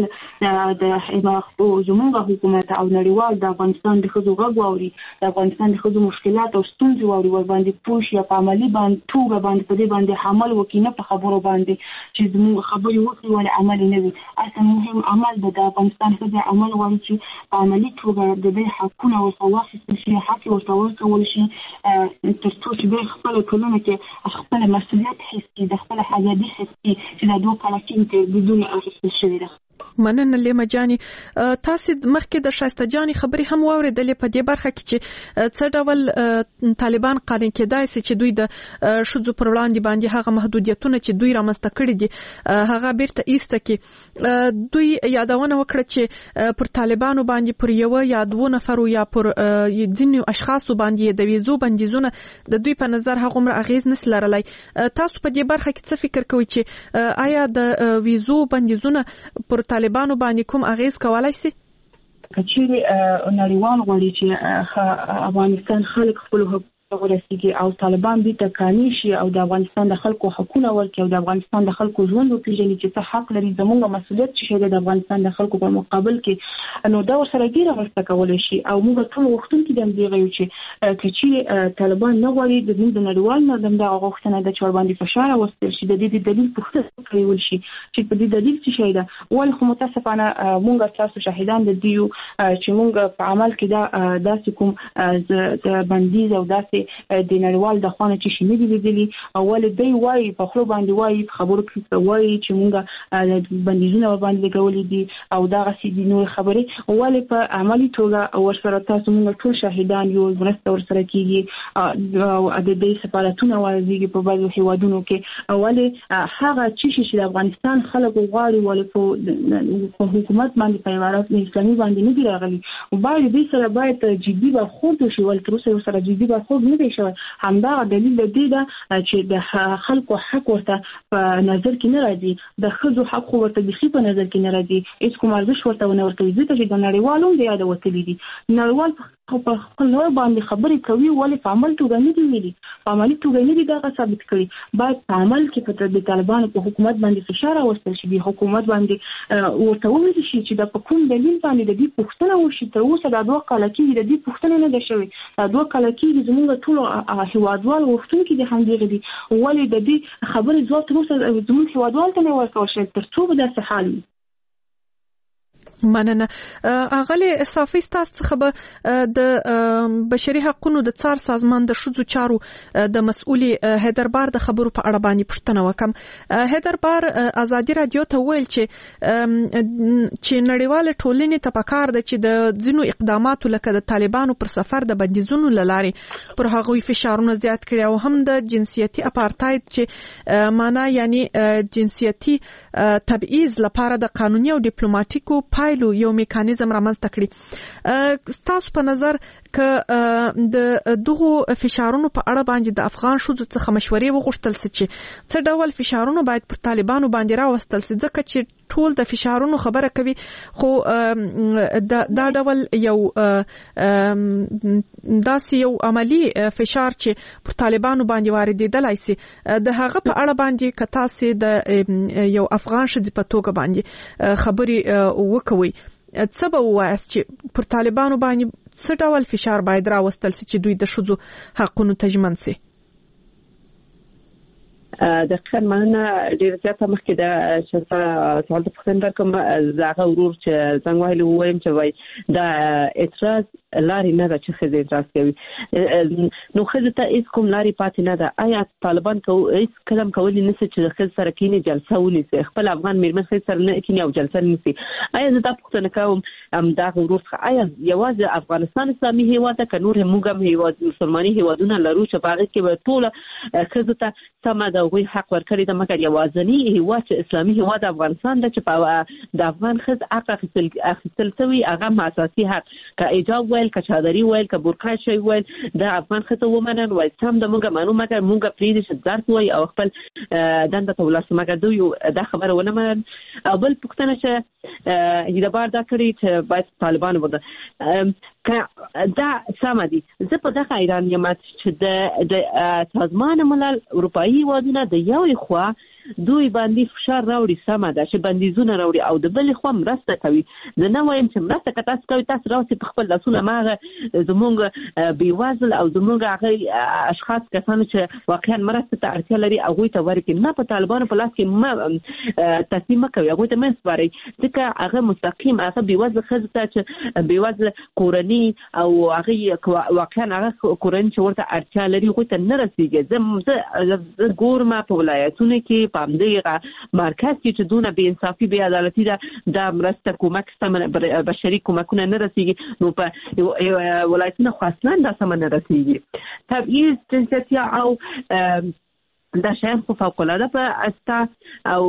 د زموږ حکومت او نړیوال د افغانستان د ښځو غږ واوري د افغانستان د ښځو مشکلات او ستونزې واوري ورباندې پوه شي یا په عملي باندې توګه باندې په دې باندې عمل وکړي نه په خبرو باندې چې زموږ خبرې وکړي ولې عمل یې نه وي. اصل مهم عمل ده د افغانستان ښځې عمل غواړي چې په عملي توګه د دې حقونه ورته واخیستل شي حق یې ورته ورکول شي تر څو چې دوی خپله ټولنه کې خپله مسؤلیت حس کړي د خپله ازادي حس کړي چې دا دوه کاله کې بدون اخیستل شوې ده. مننه لیما جاني. تاسو مخکې د شایسته جاني خبري هم واوریدلې په دې برخه کې چې څه ډول طالبان قانون کېدای شي چې دوی د شذو پر وړاندې باندې هغه محدودیتونه چې دوی رامنځته کړي دي هغه بیرته ایسته کې دوی یادونه وکړه چې پر طالبانو باندې پر یو یا دوه نفر یا پر ځینو اشخاصو باندې د ویزو بندیزونه د دوی په نظر هغه عمر اغیز نس لرلای. تاسو په دې برخه کې څه فکر کوئ چې آیا د ویزو بندیزونه پر طالبانو باندې کوم اغیز کولای شي؟ کچېرې نړیوال غواړي چې افغانستان خلک خپل حقوق ورسیږي او طالبان دې ته قانوني شي او د افغانستان د خلکو حقوقونه ورکړي او د افغانستان د خلکو ژوند وپیژني چې څه حق لري زموږ مسؤلیت چې د افغانستان د خلکو په مقابل کې نو دا ورسره ډیره مرسته کولای شي او موږ ټول وختونکو د دې غوښتنې چې کچېرې طالبان نه غواړي د موږ د نړیوال نظام د غوښتنه د چور باندې فشار راوستل شي د دې دلیل پوښتنه کوي شي چې په دې دلیل څه شي دا ول خو متاسفانه موږ تاسو شاهدان د دیو چې موږ په عمل کې دا داسې کوم د بندیز او داسې د نړیوال د خوانه چې شي نه دي لیدلي اول دی وای په خپل باندې وای خبرو کې وای چې موږ بندیزونه باندې لګولې دي او دا غسي دي نو خبرې اول په عملي توګه او سره تاسو موږ ټول شاهدان یو مرسته ور سره کیږي او د دې سفارتونه وایي په بعضو هیوادونو کې اول هغه چې د افغانستان خلکو غواړي ولې په حکومت باندې په امارات اسلامي باندې نه دی راغلي او باید دې سره باید جدي برخورد وشي ولې تر اوسه سره جدي برخورد نه دی شوی. همدا دلیل دی دا چې د خلکو حق ورته په نظر کې نه راځي د خځو حق ورته بخي په نظر کې نه راځي هیڅ کوم ارزښت ورته ونه ورکوي ځکه چې د نړیوالو د یاد وتلي دي نړیوال په خپل نور باندې خبرې کوي ولې په عمل توګه نه دی ویلي په عملي توګه نه دی دا ثابت کړي باید په عمل کې په د طالبانو په حکومت باندې فشار راوستل شي د حکومت باندې ورته وویل شي چې د په کوم دلیل باندې د دې پوښتنه وشي تر اوسه د دوه کال کې د دې پوښتنه نه ده شوې د دوه کال کې زموږ ټول هیوادوال وختونکو د همدغه دي ولې د دې خبرې ځواب تر اوسه زموږ هیوادوال ته نه ورکول شوی تر څو به داسې حال مننه. اغلی صافی تاسو څخه به د بشري حقوقو د څار سازمان د شذو چارو د مسؤل هیدربار د خبرو په اړه باندې پوښتنه وکم. هیدربار ازادي رادیو ته ویل چې چې نړیوال ټولنې ته پکار ده چې د ځینو اقداماتو لکه د طالبانو پر سفر د بندیزونو لارې پر هغوی فشارونه زیات کړي او هم د جنسيتي اپارتاید چې معنا یعنی جنسيتي تبعیض لپاره د قانوني او ډیپلوماټیکو پای یو میکانیزم رامنځته کړي. تاسو په نظر ک د دغه فشارونو په اړه باندې د افغان شذو څخه مشورې وغوښتل سي چې څه ډول فشارونه باید پر طالبانو باندې راوستل سي ځکه چې ټول د فشارونو خبره کوي خو دا ډول یو داسې یو عملی فشار چې پر طالبانو باندې واردېدلای سي د هغه په اړه باندې کتا سي د یو افغان شذ په توګه باندې خبري وکوي څه به وایي چې پر طالبانو باندې څه ډول فشار باید راوستل سي چې دوی د شذو حقونو تضمین سي؟ د خیر مننه ډیر زیاته مخکې د شفا سوال د پښتون کوم زاغه ورور چې څنګه ویل وایم چې وای دا اعتراض لاري نه ده چې خزه اعتراض کوي نو خزه ته هیڅ کوم لاري پاتې نه ده آیا طالبان کو هیڅ کلم کولی نشي چې خزه سره کینی جلسه ونیسي خپل افغان میرمن خزه سره نه کینی او جلسه نيسي آیا زه دا پښتنه کوم ام دا ورور آیا یوازې افغانستان اسلامي هیواد ته نور موږ هم هیواد مسلمانۍ هیوادونه لرو چې باغ کې به ټول خزه ته سم د وی حق ورکړي د مګر یوازنی هیواد اسلامي هیواد افغانستان د چې په د افغان خزه حق اخیستل اخیستل سوی هغه اساسي حق کا ایجاب ویل کا چادري ویل کا برقع شي ویل د افغان خزه ومنن وای سم د موږ مانو مګر موږ پریدي چې درس وای او خپل دنده ته ولاسه مګر دوی د خبره ونه من او بل پښتنه چې هیله بار دا کړی چې باید طالبان وده دا سم دي زه په دغه ایران یم چې د سازمان ملل اروپאי هیوادونه د یوې خوا دوی باندې فشار راوړي سم ده چې بندیزونه راوړي او د بل خوا مرسته کوي زه نه وایم چې مرسته که تاسو کوي تاسو راوځي په خپل لاسونه ماغه زمونږ بیوازل او زمونږ هغه اشخاص کسانو چې واقعا مرسته ته اړتیا لري هغوی ته ورکړي نه په طالبانو په لاس کې ما تسلیم کوي هغوی ته مه سپارئ ځکه هغه مستقیم هغه بیوازل ښځو ته چې بیوازل کورني او هغه واقعا هغه کورني چې ورته اړتیا لري هغوی ته نه رسیږي زه ګورم په ولایتونو کې په همدې مرکز کې چې دونه بې انصافي بې عدالتي ده د مرسته کومک سم بشري کومکونه نه رسیږي نو په ولایتونو خو اصلا دا سم نه رسیږي تبعیض جنسیتي او دا شاید خو فوق العاده په استا او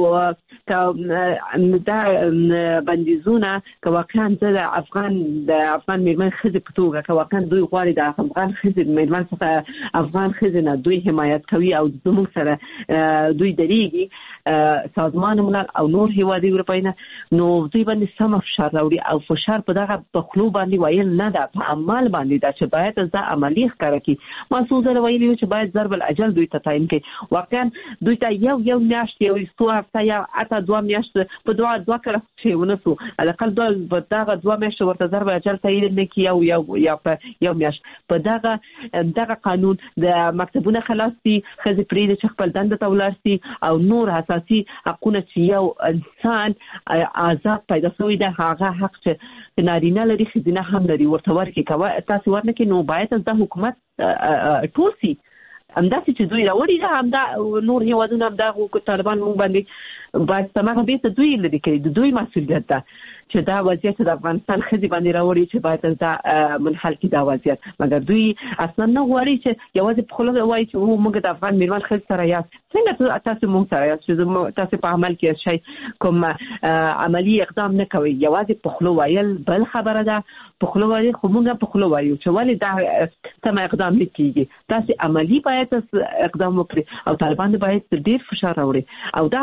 دا بندیزونه که واقعا د افغان د افغان میرمن ښځې په توګه که واقعا دوی غواړي د افغان ښځې میرمن څخه افغان ښځې نه دوی حمایت کوي او زموږ سره دوی درېږي سازمان ملل او نور هیوادي اروپایي نه نو دوی باندې سم فشار راوړي او فشار په دغه په خولو باندې ویل نه ده په عمل باندې ده چې باید دا عملي ښکاره کړي ما څو ځله ویلي وو چې باید ضرب الاجل دوی ته تعیین کړي واقعا دوی ته یو یو میاشت یو څو هفته یا اته دوه میاشت په دوه دوه کړه چې ونسو اقل دوه دغه دوه میاشت ورته ضرب اجل تعیین نه کی یو یو یا په یو میاشت په دغه دغه قانون د مکتبونو خلاص دي خځې پرې چې خپل دنده ته ولاړ شي او نور اساسي حقونه چې یو انسان آزاد پیدا شوی ده هغه حق چې نارینه لري ښځینه هم لري ورته ورکړي کوه تاسو ورنکې نو باید د حکومت ټول شي همداسې چې دوی راوړي ده همدا نور هیوادونه همدا طالبان مونږ باندې باید سماغه بیرته دوی لري کړي د دوی مسؤلیت ده چې دا وضعیت د افغانستان ښځې باندې راوړي چې باید دا منحل کړي دا وضعیت مګر دوی اصلا نه غواړي چې یوازې په خوله وایي چې موږ د افغان میرمن ښځې سره یاست څنګه تاسو موږ سره یاست چې تاسو په عمل کې شي کوم عملی اقدام نه کوي یوازې په خوله وایل بل خبره ده په خوله وایي خو موږ په خوله وایو چې ولې دا سم اقدام نه کیږي تاسو عملی باید اقدام وکړي او طالبان باید ډیر فشار راوړي او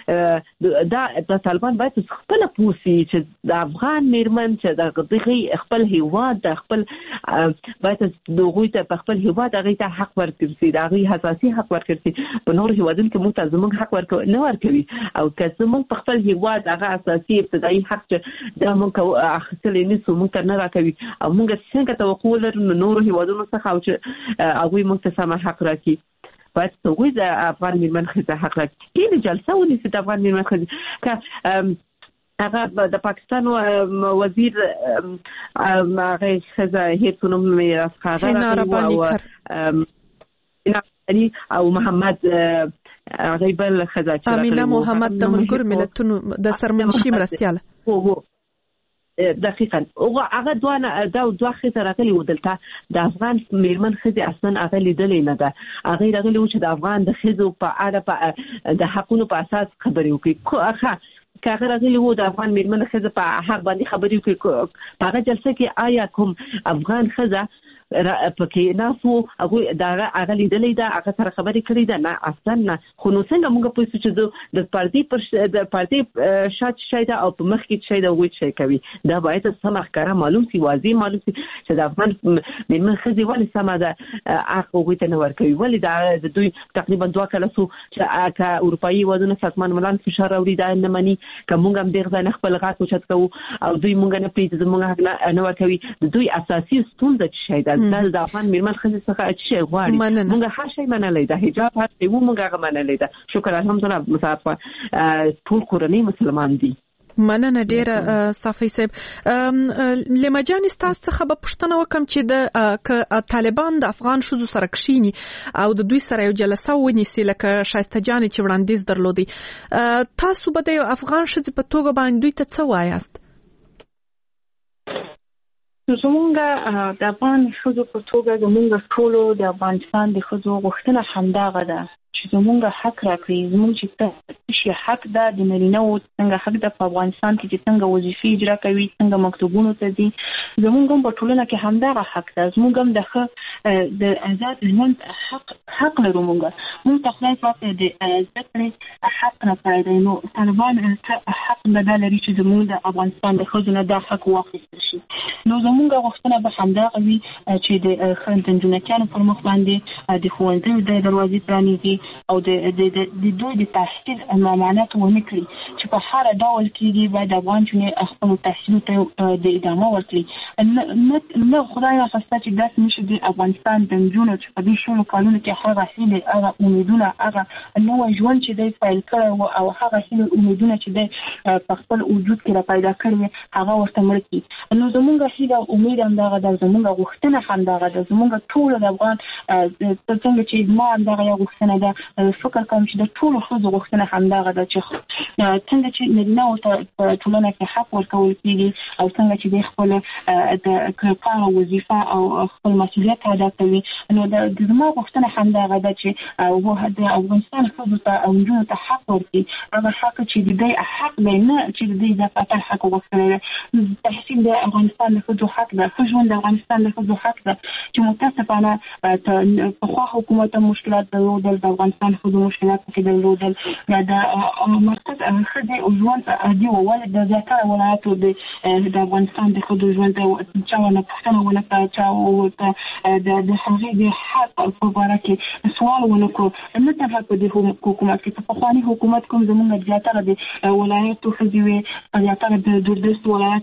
دا دا د طالبان باید خپل پوسی چې د افغان میرمن چې د دغه خپل هیواد د خپل باید دغه ته په خپل هیواد هغه ته حق ورکړي دا غي حساسي حق ورکړي په نور هیوادونو کې موږ ته زموږ حق ورکړي نه ورکوي او که زموږ په خپل هیواد هغه اساسي ابتدایي حق چې دا موږ اخیستل نه سو موږ نه راکوي او موږ څنګه توقع لرو نور هیوادونو څخه او چې هغه موږ ته سم حق راکړي باید څنګه د افغان میرمن ښځې حق راکړي کې جلسه ونیسي د افغان میرمن ښځې که هغه د پاکستان وزیر هغه ښځه هیڅ نوم مې راڅخه راغلی او محمد هغه بل ښځه چې امینه محمد د ملګرو ملتونو د سرمنشي مرستیاله دقیقاً هغه دوه دا دوه ښځې راغلي وو دلته د افغان میرمن ښځې اصلا هغه لیدلې نه ده هغه راغلي وو چې د افغان د ښځو په اړه په د حقونو په اساس خبرې وکړي که هغه راغلي وو د افغان میرمن ښځې په حق باندې خبرې وکړي په هغه جلسه کې آیا کوم افغان ښځه پکې ناسو هغه دا هغه لیدلې ده هغه سره خبرې کړې ده نه اصلا نه خو نو څنګه موږ پوه چې د پارټي پر د پارټي شات شي دا او په مخ کې شي دا وایي شي کوي دا باید سم ښکارا معلوم شي واضح معلوم شي چې د افغان میرمن ښځې ولې سم ده هغه وایي ته نه ورکوي ولې دا د دوی تقریبا دوه کله سو چې کا اروپאי ودونه سازمان ملل فشار راوړي دا نه مني کوم هم دغه نه خپل غاټ وچت کوو او دوی مونږ نه پیژ زموږ حق نه ورکوي دوی اساسي ستونزه شي دا د افغان میرمن ښځې څخه چې غواړي موږ هر شی منلې ده حجاب هر څه موږ هغه منلې ده شکر الحمدلله مسافر ټول کورنۍ مسلمان دي مننه ډیره صافی صاحب لمجان استاس څخه به پښتنه وکم چې د طالبان د افغان شوزو سره کښینی او د دوی سره یو جلسه ونیسي لکه شایسته جان چې وړاندیز درلودي تاسو به د افغان شوزو په توګه باندې دوی ته څه وایاست زمونږ د افغان ښځو په توګه زمونږ ټولو د افغانستان د ښځو غوښتنه همدغه ده چې زمونږ حق راکړي زمونږ چې شي حق ده د نارینه‌و څنګه حق ده په افغانستان کې چې څنګه وظیفې اجرا کوي څنګه مکتوبونو ته ځي زمونږ هم په ټولنه کې همدغه حق ده زمونږ هم د د آزاد ژوند حق حق لرو مونږ مونږ ته خدای پاک د ذکر حق نه پیدا نو طالبان حق نه لري چې زمونږ د افغانستان د ښځو نه د حق واخیستل شي نو زمونږ غوښتنه به همدغه وي چې د خندنجونکانو پر مخ باندې د ښوونځیو د دروازې پرانیزي او د د دوی د تحصیل ممانعت ونه کړي چې په هر ډول کې باید افغان چې خپل تحصیل ته د ادامه ورکړي نه خدای راخسته چې داس نشي د افغانستان د جنونو چې په دې شنو کالونو کې هغه هیله هغه امیدونه هغه نو ژوند چې دی فایل کړو او هغه هیله امیدونه چې دی په خپل وجود کې را پیدا کړی هغه ورته مړ کی. نو زمونږ هیله امید هم دغه د زمونږ غوښتنه هم دغه د زمونږ ټول د افغان څنګه چې ما هم دغه یو غوښتنه ده فکر کوم چې د ټول خلکو غوښتنه هم دغه ده چې څنګه چې نارینه ورته ټولنه کې حق ورکول کیږي او څنګه چې د خپل د کار او وظیفه او خپل مسؤلیت ادا کوي. نو د زما غوښتنه هم دغه ده چې وه د افغانستان خلکو ته او نجونو ته حق ورکړي هغه حق چې د دې حق دی نه چې د دې ذاتي حق وغوښتل تحصیل د افغانستان د خلکو حق ده ژوند د افغانستان د خلکو حق ده چې متاسفانه په خو حکومت مشکلات درلودل د افغانستان خلکو مشکلات کې درلودل د مرکز خدای او ژوند عادي او ولې د ذاتي ولایتو د افغانستان د خلکو ژوند چې ونه پښتنه ونه چې او د د هغه د حق په اړه کې سوال ونکو نه ته په دې حکومت کې په خواني حکومت کوم زمونږ ذاتي د ولایتو خدای ذاتي د دوردست ولایت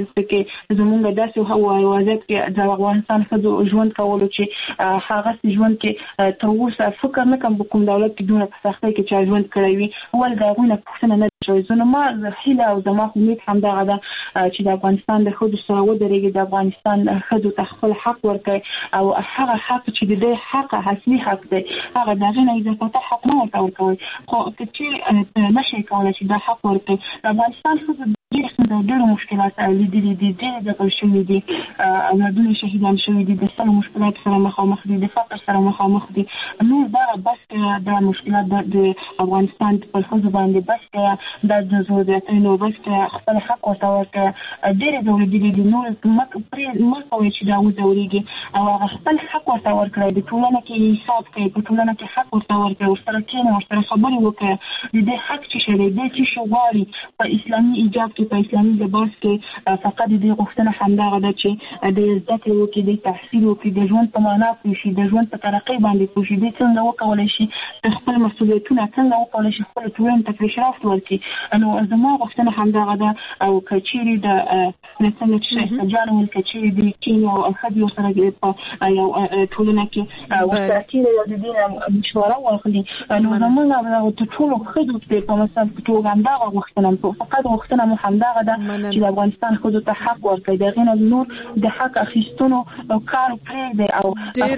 کې زمونږ داسې هوا وضعیت کې د افغانستان خلکو ژوند کولو چې هغه ژوند کې تر اوسه فکر نه کوم کوم دولت کې دونه په سختۍ کې چې ژوند کړی وي ول دا غوښنه پښتنه نه شوی. زه ما هیله او زما امید هم دغه ده چې د افغانستان د خود سره ودرېږي د افغانستان خود ته خپل حق ورکړي او هغه حق چې د دې حق اصلي حق دی هغه دغه نه اضافه حق نه ورکوي خو چې نشي کولای چې دا حق ورکړي. د افغانستان خود د ډېرو مشکلات لیدلي دي ډېر ځپل شوي دي اولادونه شهیدان شوي دي د سلو مشکلات سره مخامخ دي د فقر سره مخامخ دي. نو دا بس د مشکلات د افغانستان په خځو باندې بس د ضرورتونو بس خپل حق ورته ورکړي ډېر ضروري دي. نو مکه پرې مکه چې دا وځوريږي او خپل حق ورته ورکړي د ټولنه کې حساب کوي په ټولنه کې حق ورته ورکړي او سره کې نو سره خبرې وکړي د حق چې شری د چې شوالي په اسلامي ایجاب کې په اسلامي لباس کې فقط د غوښتنه همدغه ده چې د زده کړو کې د تحصیل او کې د ژوند په معنا پوه شي د ژوند په ترقۍ باندې پوه شي د څنګه وکولای شي خپل مسؤلیتونه څنګه وکولای شي خپل ټولنې ته پیشرفت ورکړي. نو زما غوښتنه همدغه ده او کچېری د څنګه چې سجان او کچېری د کینیا او خدي سره په یو ټولنه کې ورته یو د دې مشوره واخلي. نو زمونږ د ټولو خدو په مثلا په همدغه غوښتنه فقط غوښتنه مو همدغه ده چې د افغانستان خود ته حق ورکړي د غینه نور د حق اخیستونو او کار پرې او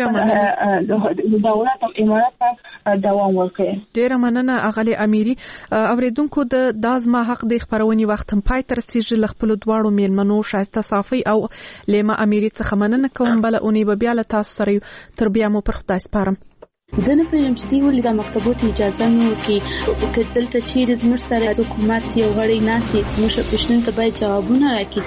د دولت او امارات دوام ورکړي. ډیره مننه اغلی امیری. اوریدونکو د دازما حق د خبرونې وخت هم پای تر سیج خپل دواړو میلمنو شایسته صافي او لیما امیری څخه مننه کوم بل اونې به بیا له تاسو سره تر بیا مو پر خدای سپارم. زه نه پوهېږم چې دوی ولې دا مکتبو اجازه نه ورکوي که دلته چیرې زموږ سره حکومت یو غړی ناست وي زموږ پوښتنو ته باید جوابونه راکړي.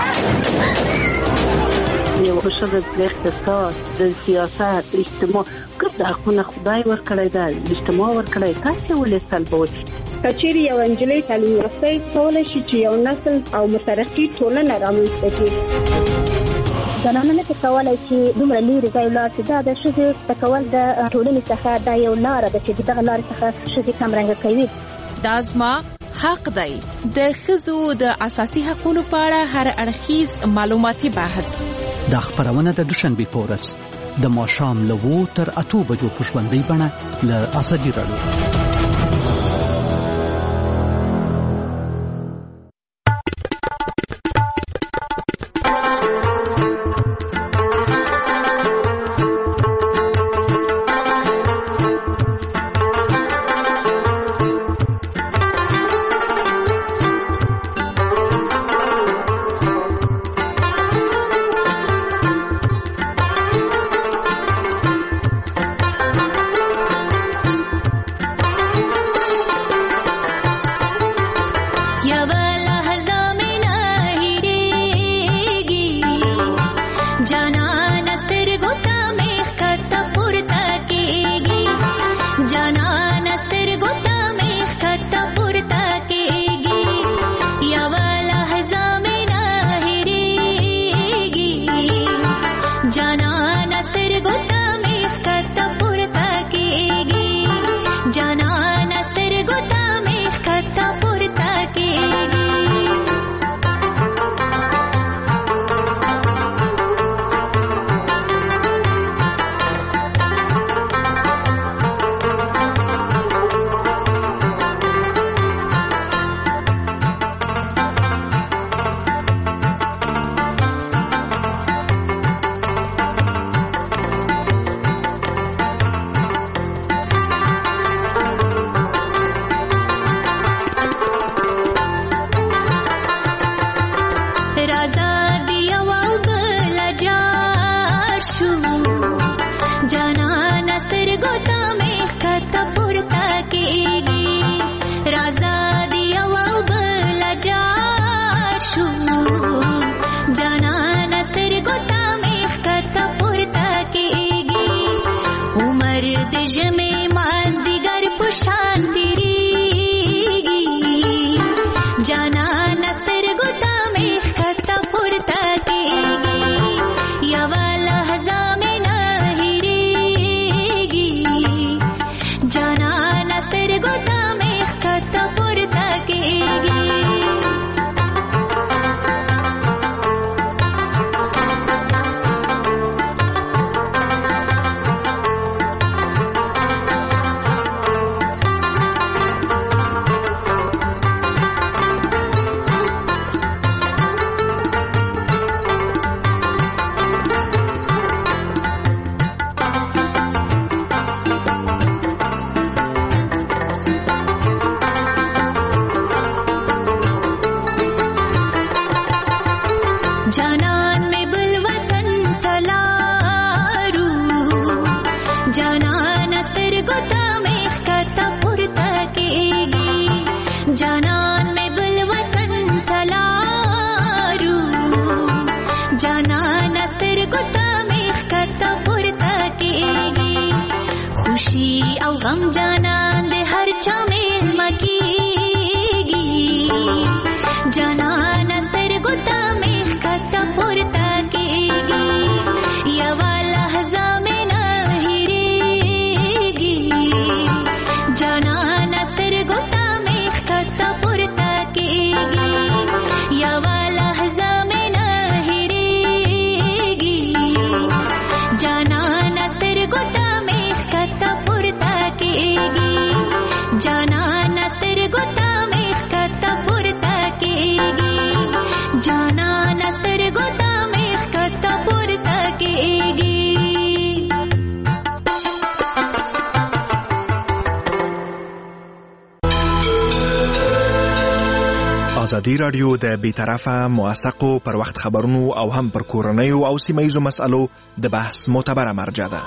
یو ښځه د اقتصاد د سیاست اجتماع ګډ حقونه خدای ورکړی دی اجتماع ورکړی تاسې ولې سلبوئ. که چیرې یو نجلۍ تعلیم یافته کولی شي چې یو نسل او مترقي ټولنه رامنځته کړي. زنانه نه کولای چې دومره لري ځای لاړ شي دا د ښځې په کول د ټولنې څخه دا یو لاره ده چې دغه لارې څخه ښځې کمرنګه کوي. دا زما حق دی د ښځو د اساسي حقوقو په اړه هر اړخیز معلوماتي بحث د خبرونه د دوشنبه په ورځ د ماښام له وو تر اته بجو په ژوندۍ بڼه له اساسي راډیو. د ژمې مازدیګر په شان تیریږي جانان سترګو ته مې ښکته پورته کېږي یوه لحظه مې نه هېرېږي جانان سترګو ته مې ښکته پورته کېږي جانان میں بل وطن تلارو جانان سترګو ته مې ښکته پورته کېږي جانان میں بل وطن تلارو جانان سترګو ته مې ښکته پورته کېږي خوشي او غم جانان د هر چا میلمه کېږي جانان سترګو ته مې ښکته پورته کېږي یوه لحظه مې نه هېرېږي جانان سترګو ته مې ښکته پورته کېږي یوه لحظه مې نه هېرېږي جانان سترګو ته مې ښکته پورته کېږي جانان سترګو ته مې ښکته پورته کېږي جانان سترګو ته مې ښکته پورته کېږي ازادي راډیو د بیطرفه موثقو پر وخت خبرونو او هم پر کورنیو او سیمه‌ییزو مسألو د بحث معتبره مرجع ده.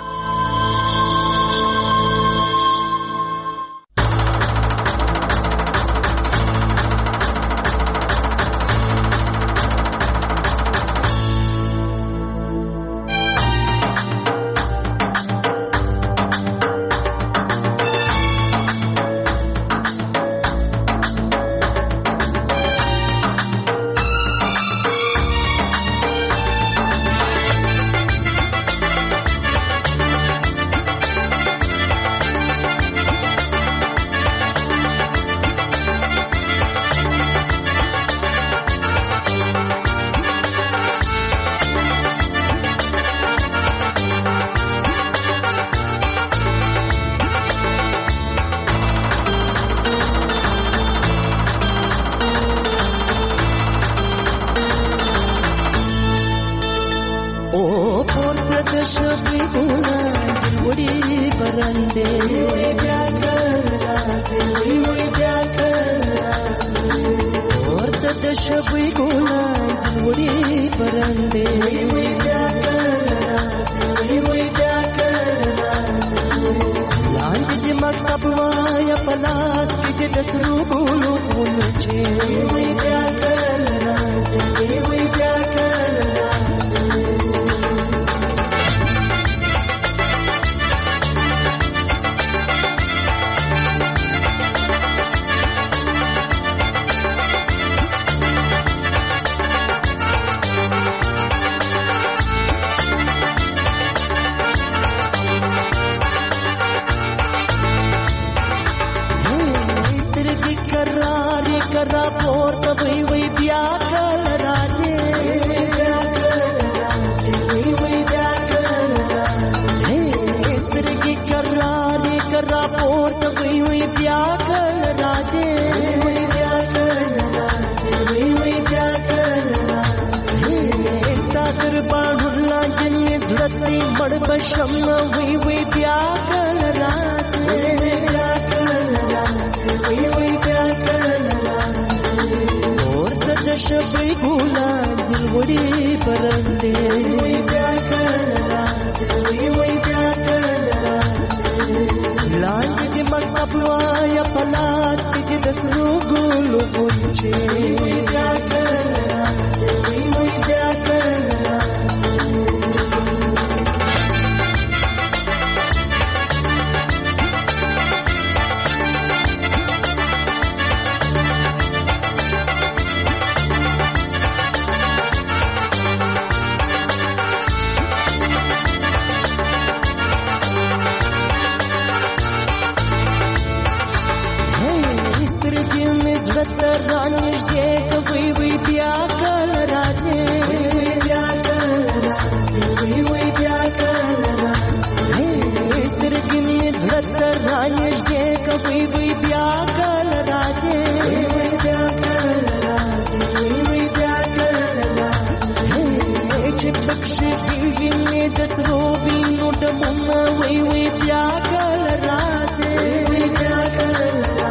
زړه تر رانږدې کوي وی بیا کله راځي بیا کله راځي وی وی بیا کله راځي سترګې مې زړه تر رانږدې کوي وی بیا کله راځي وی بیا کله راځي وی وی بیا کله راځي چې پکښې دې وینې د سرو وینو ډمونه وی وی بیا کله راځي وی بیا کله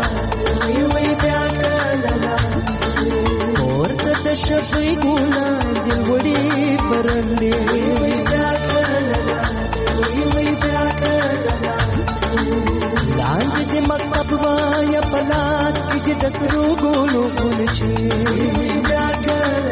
شپې ګولا دل وړي پرندې وي بیا کله وي وي بیا کله لاندې د مکتب وایا پلاس کې د سرو ګلو ګل چې بیا کله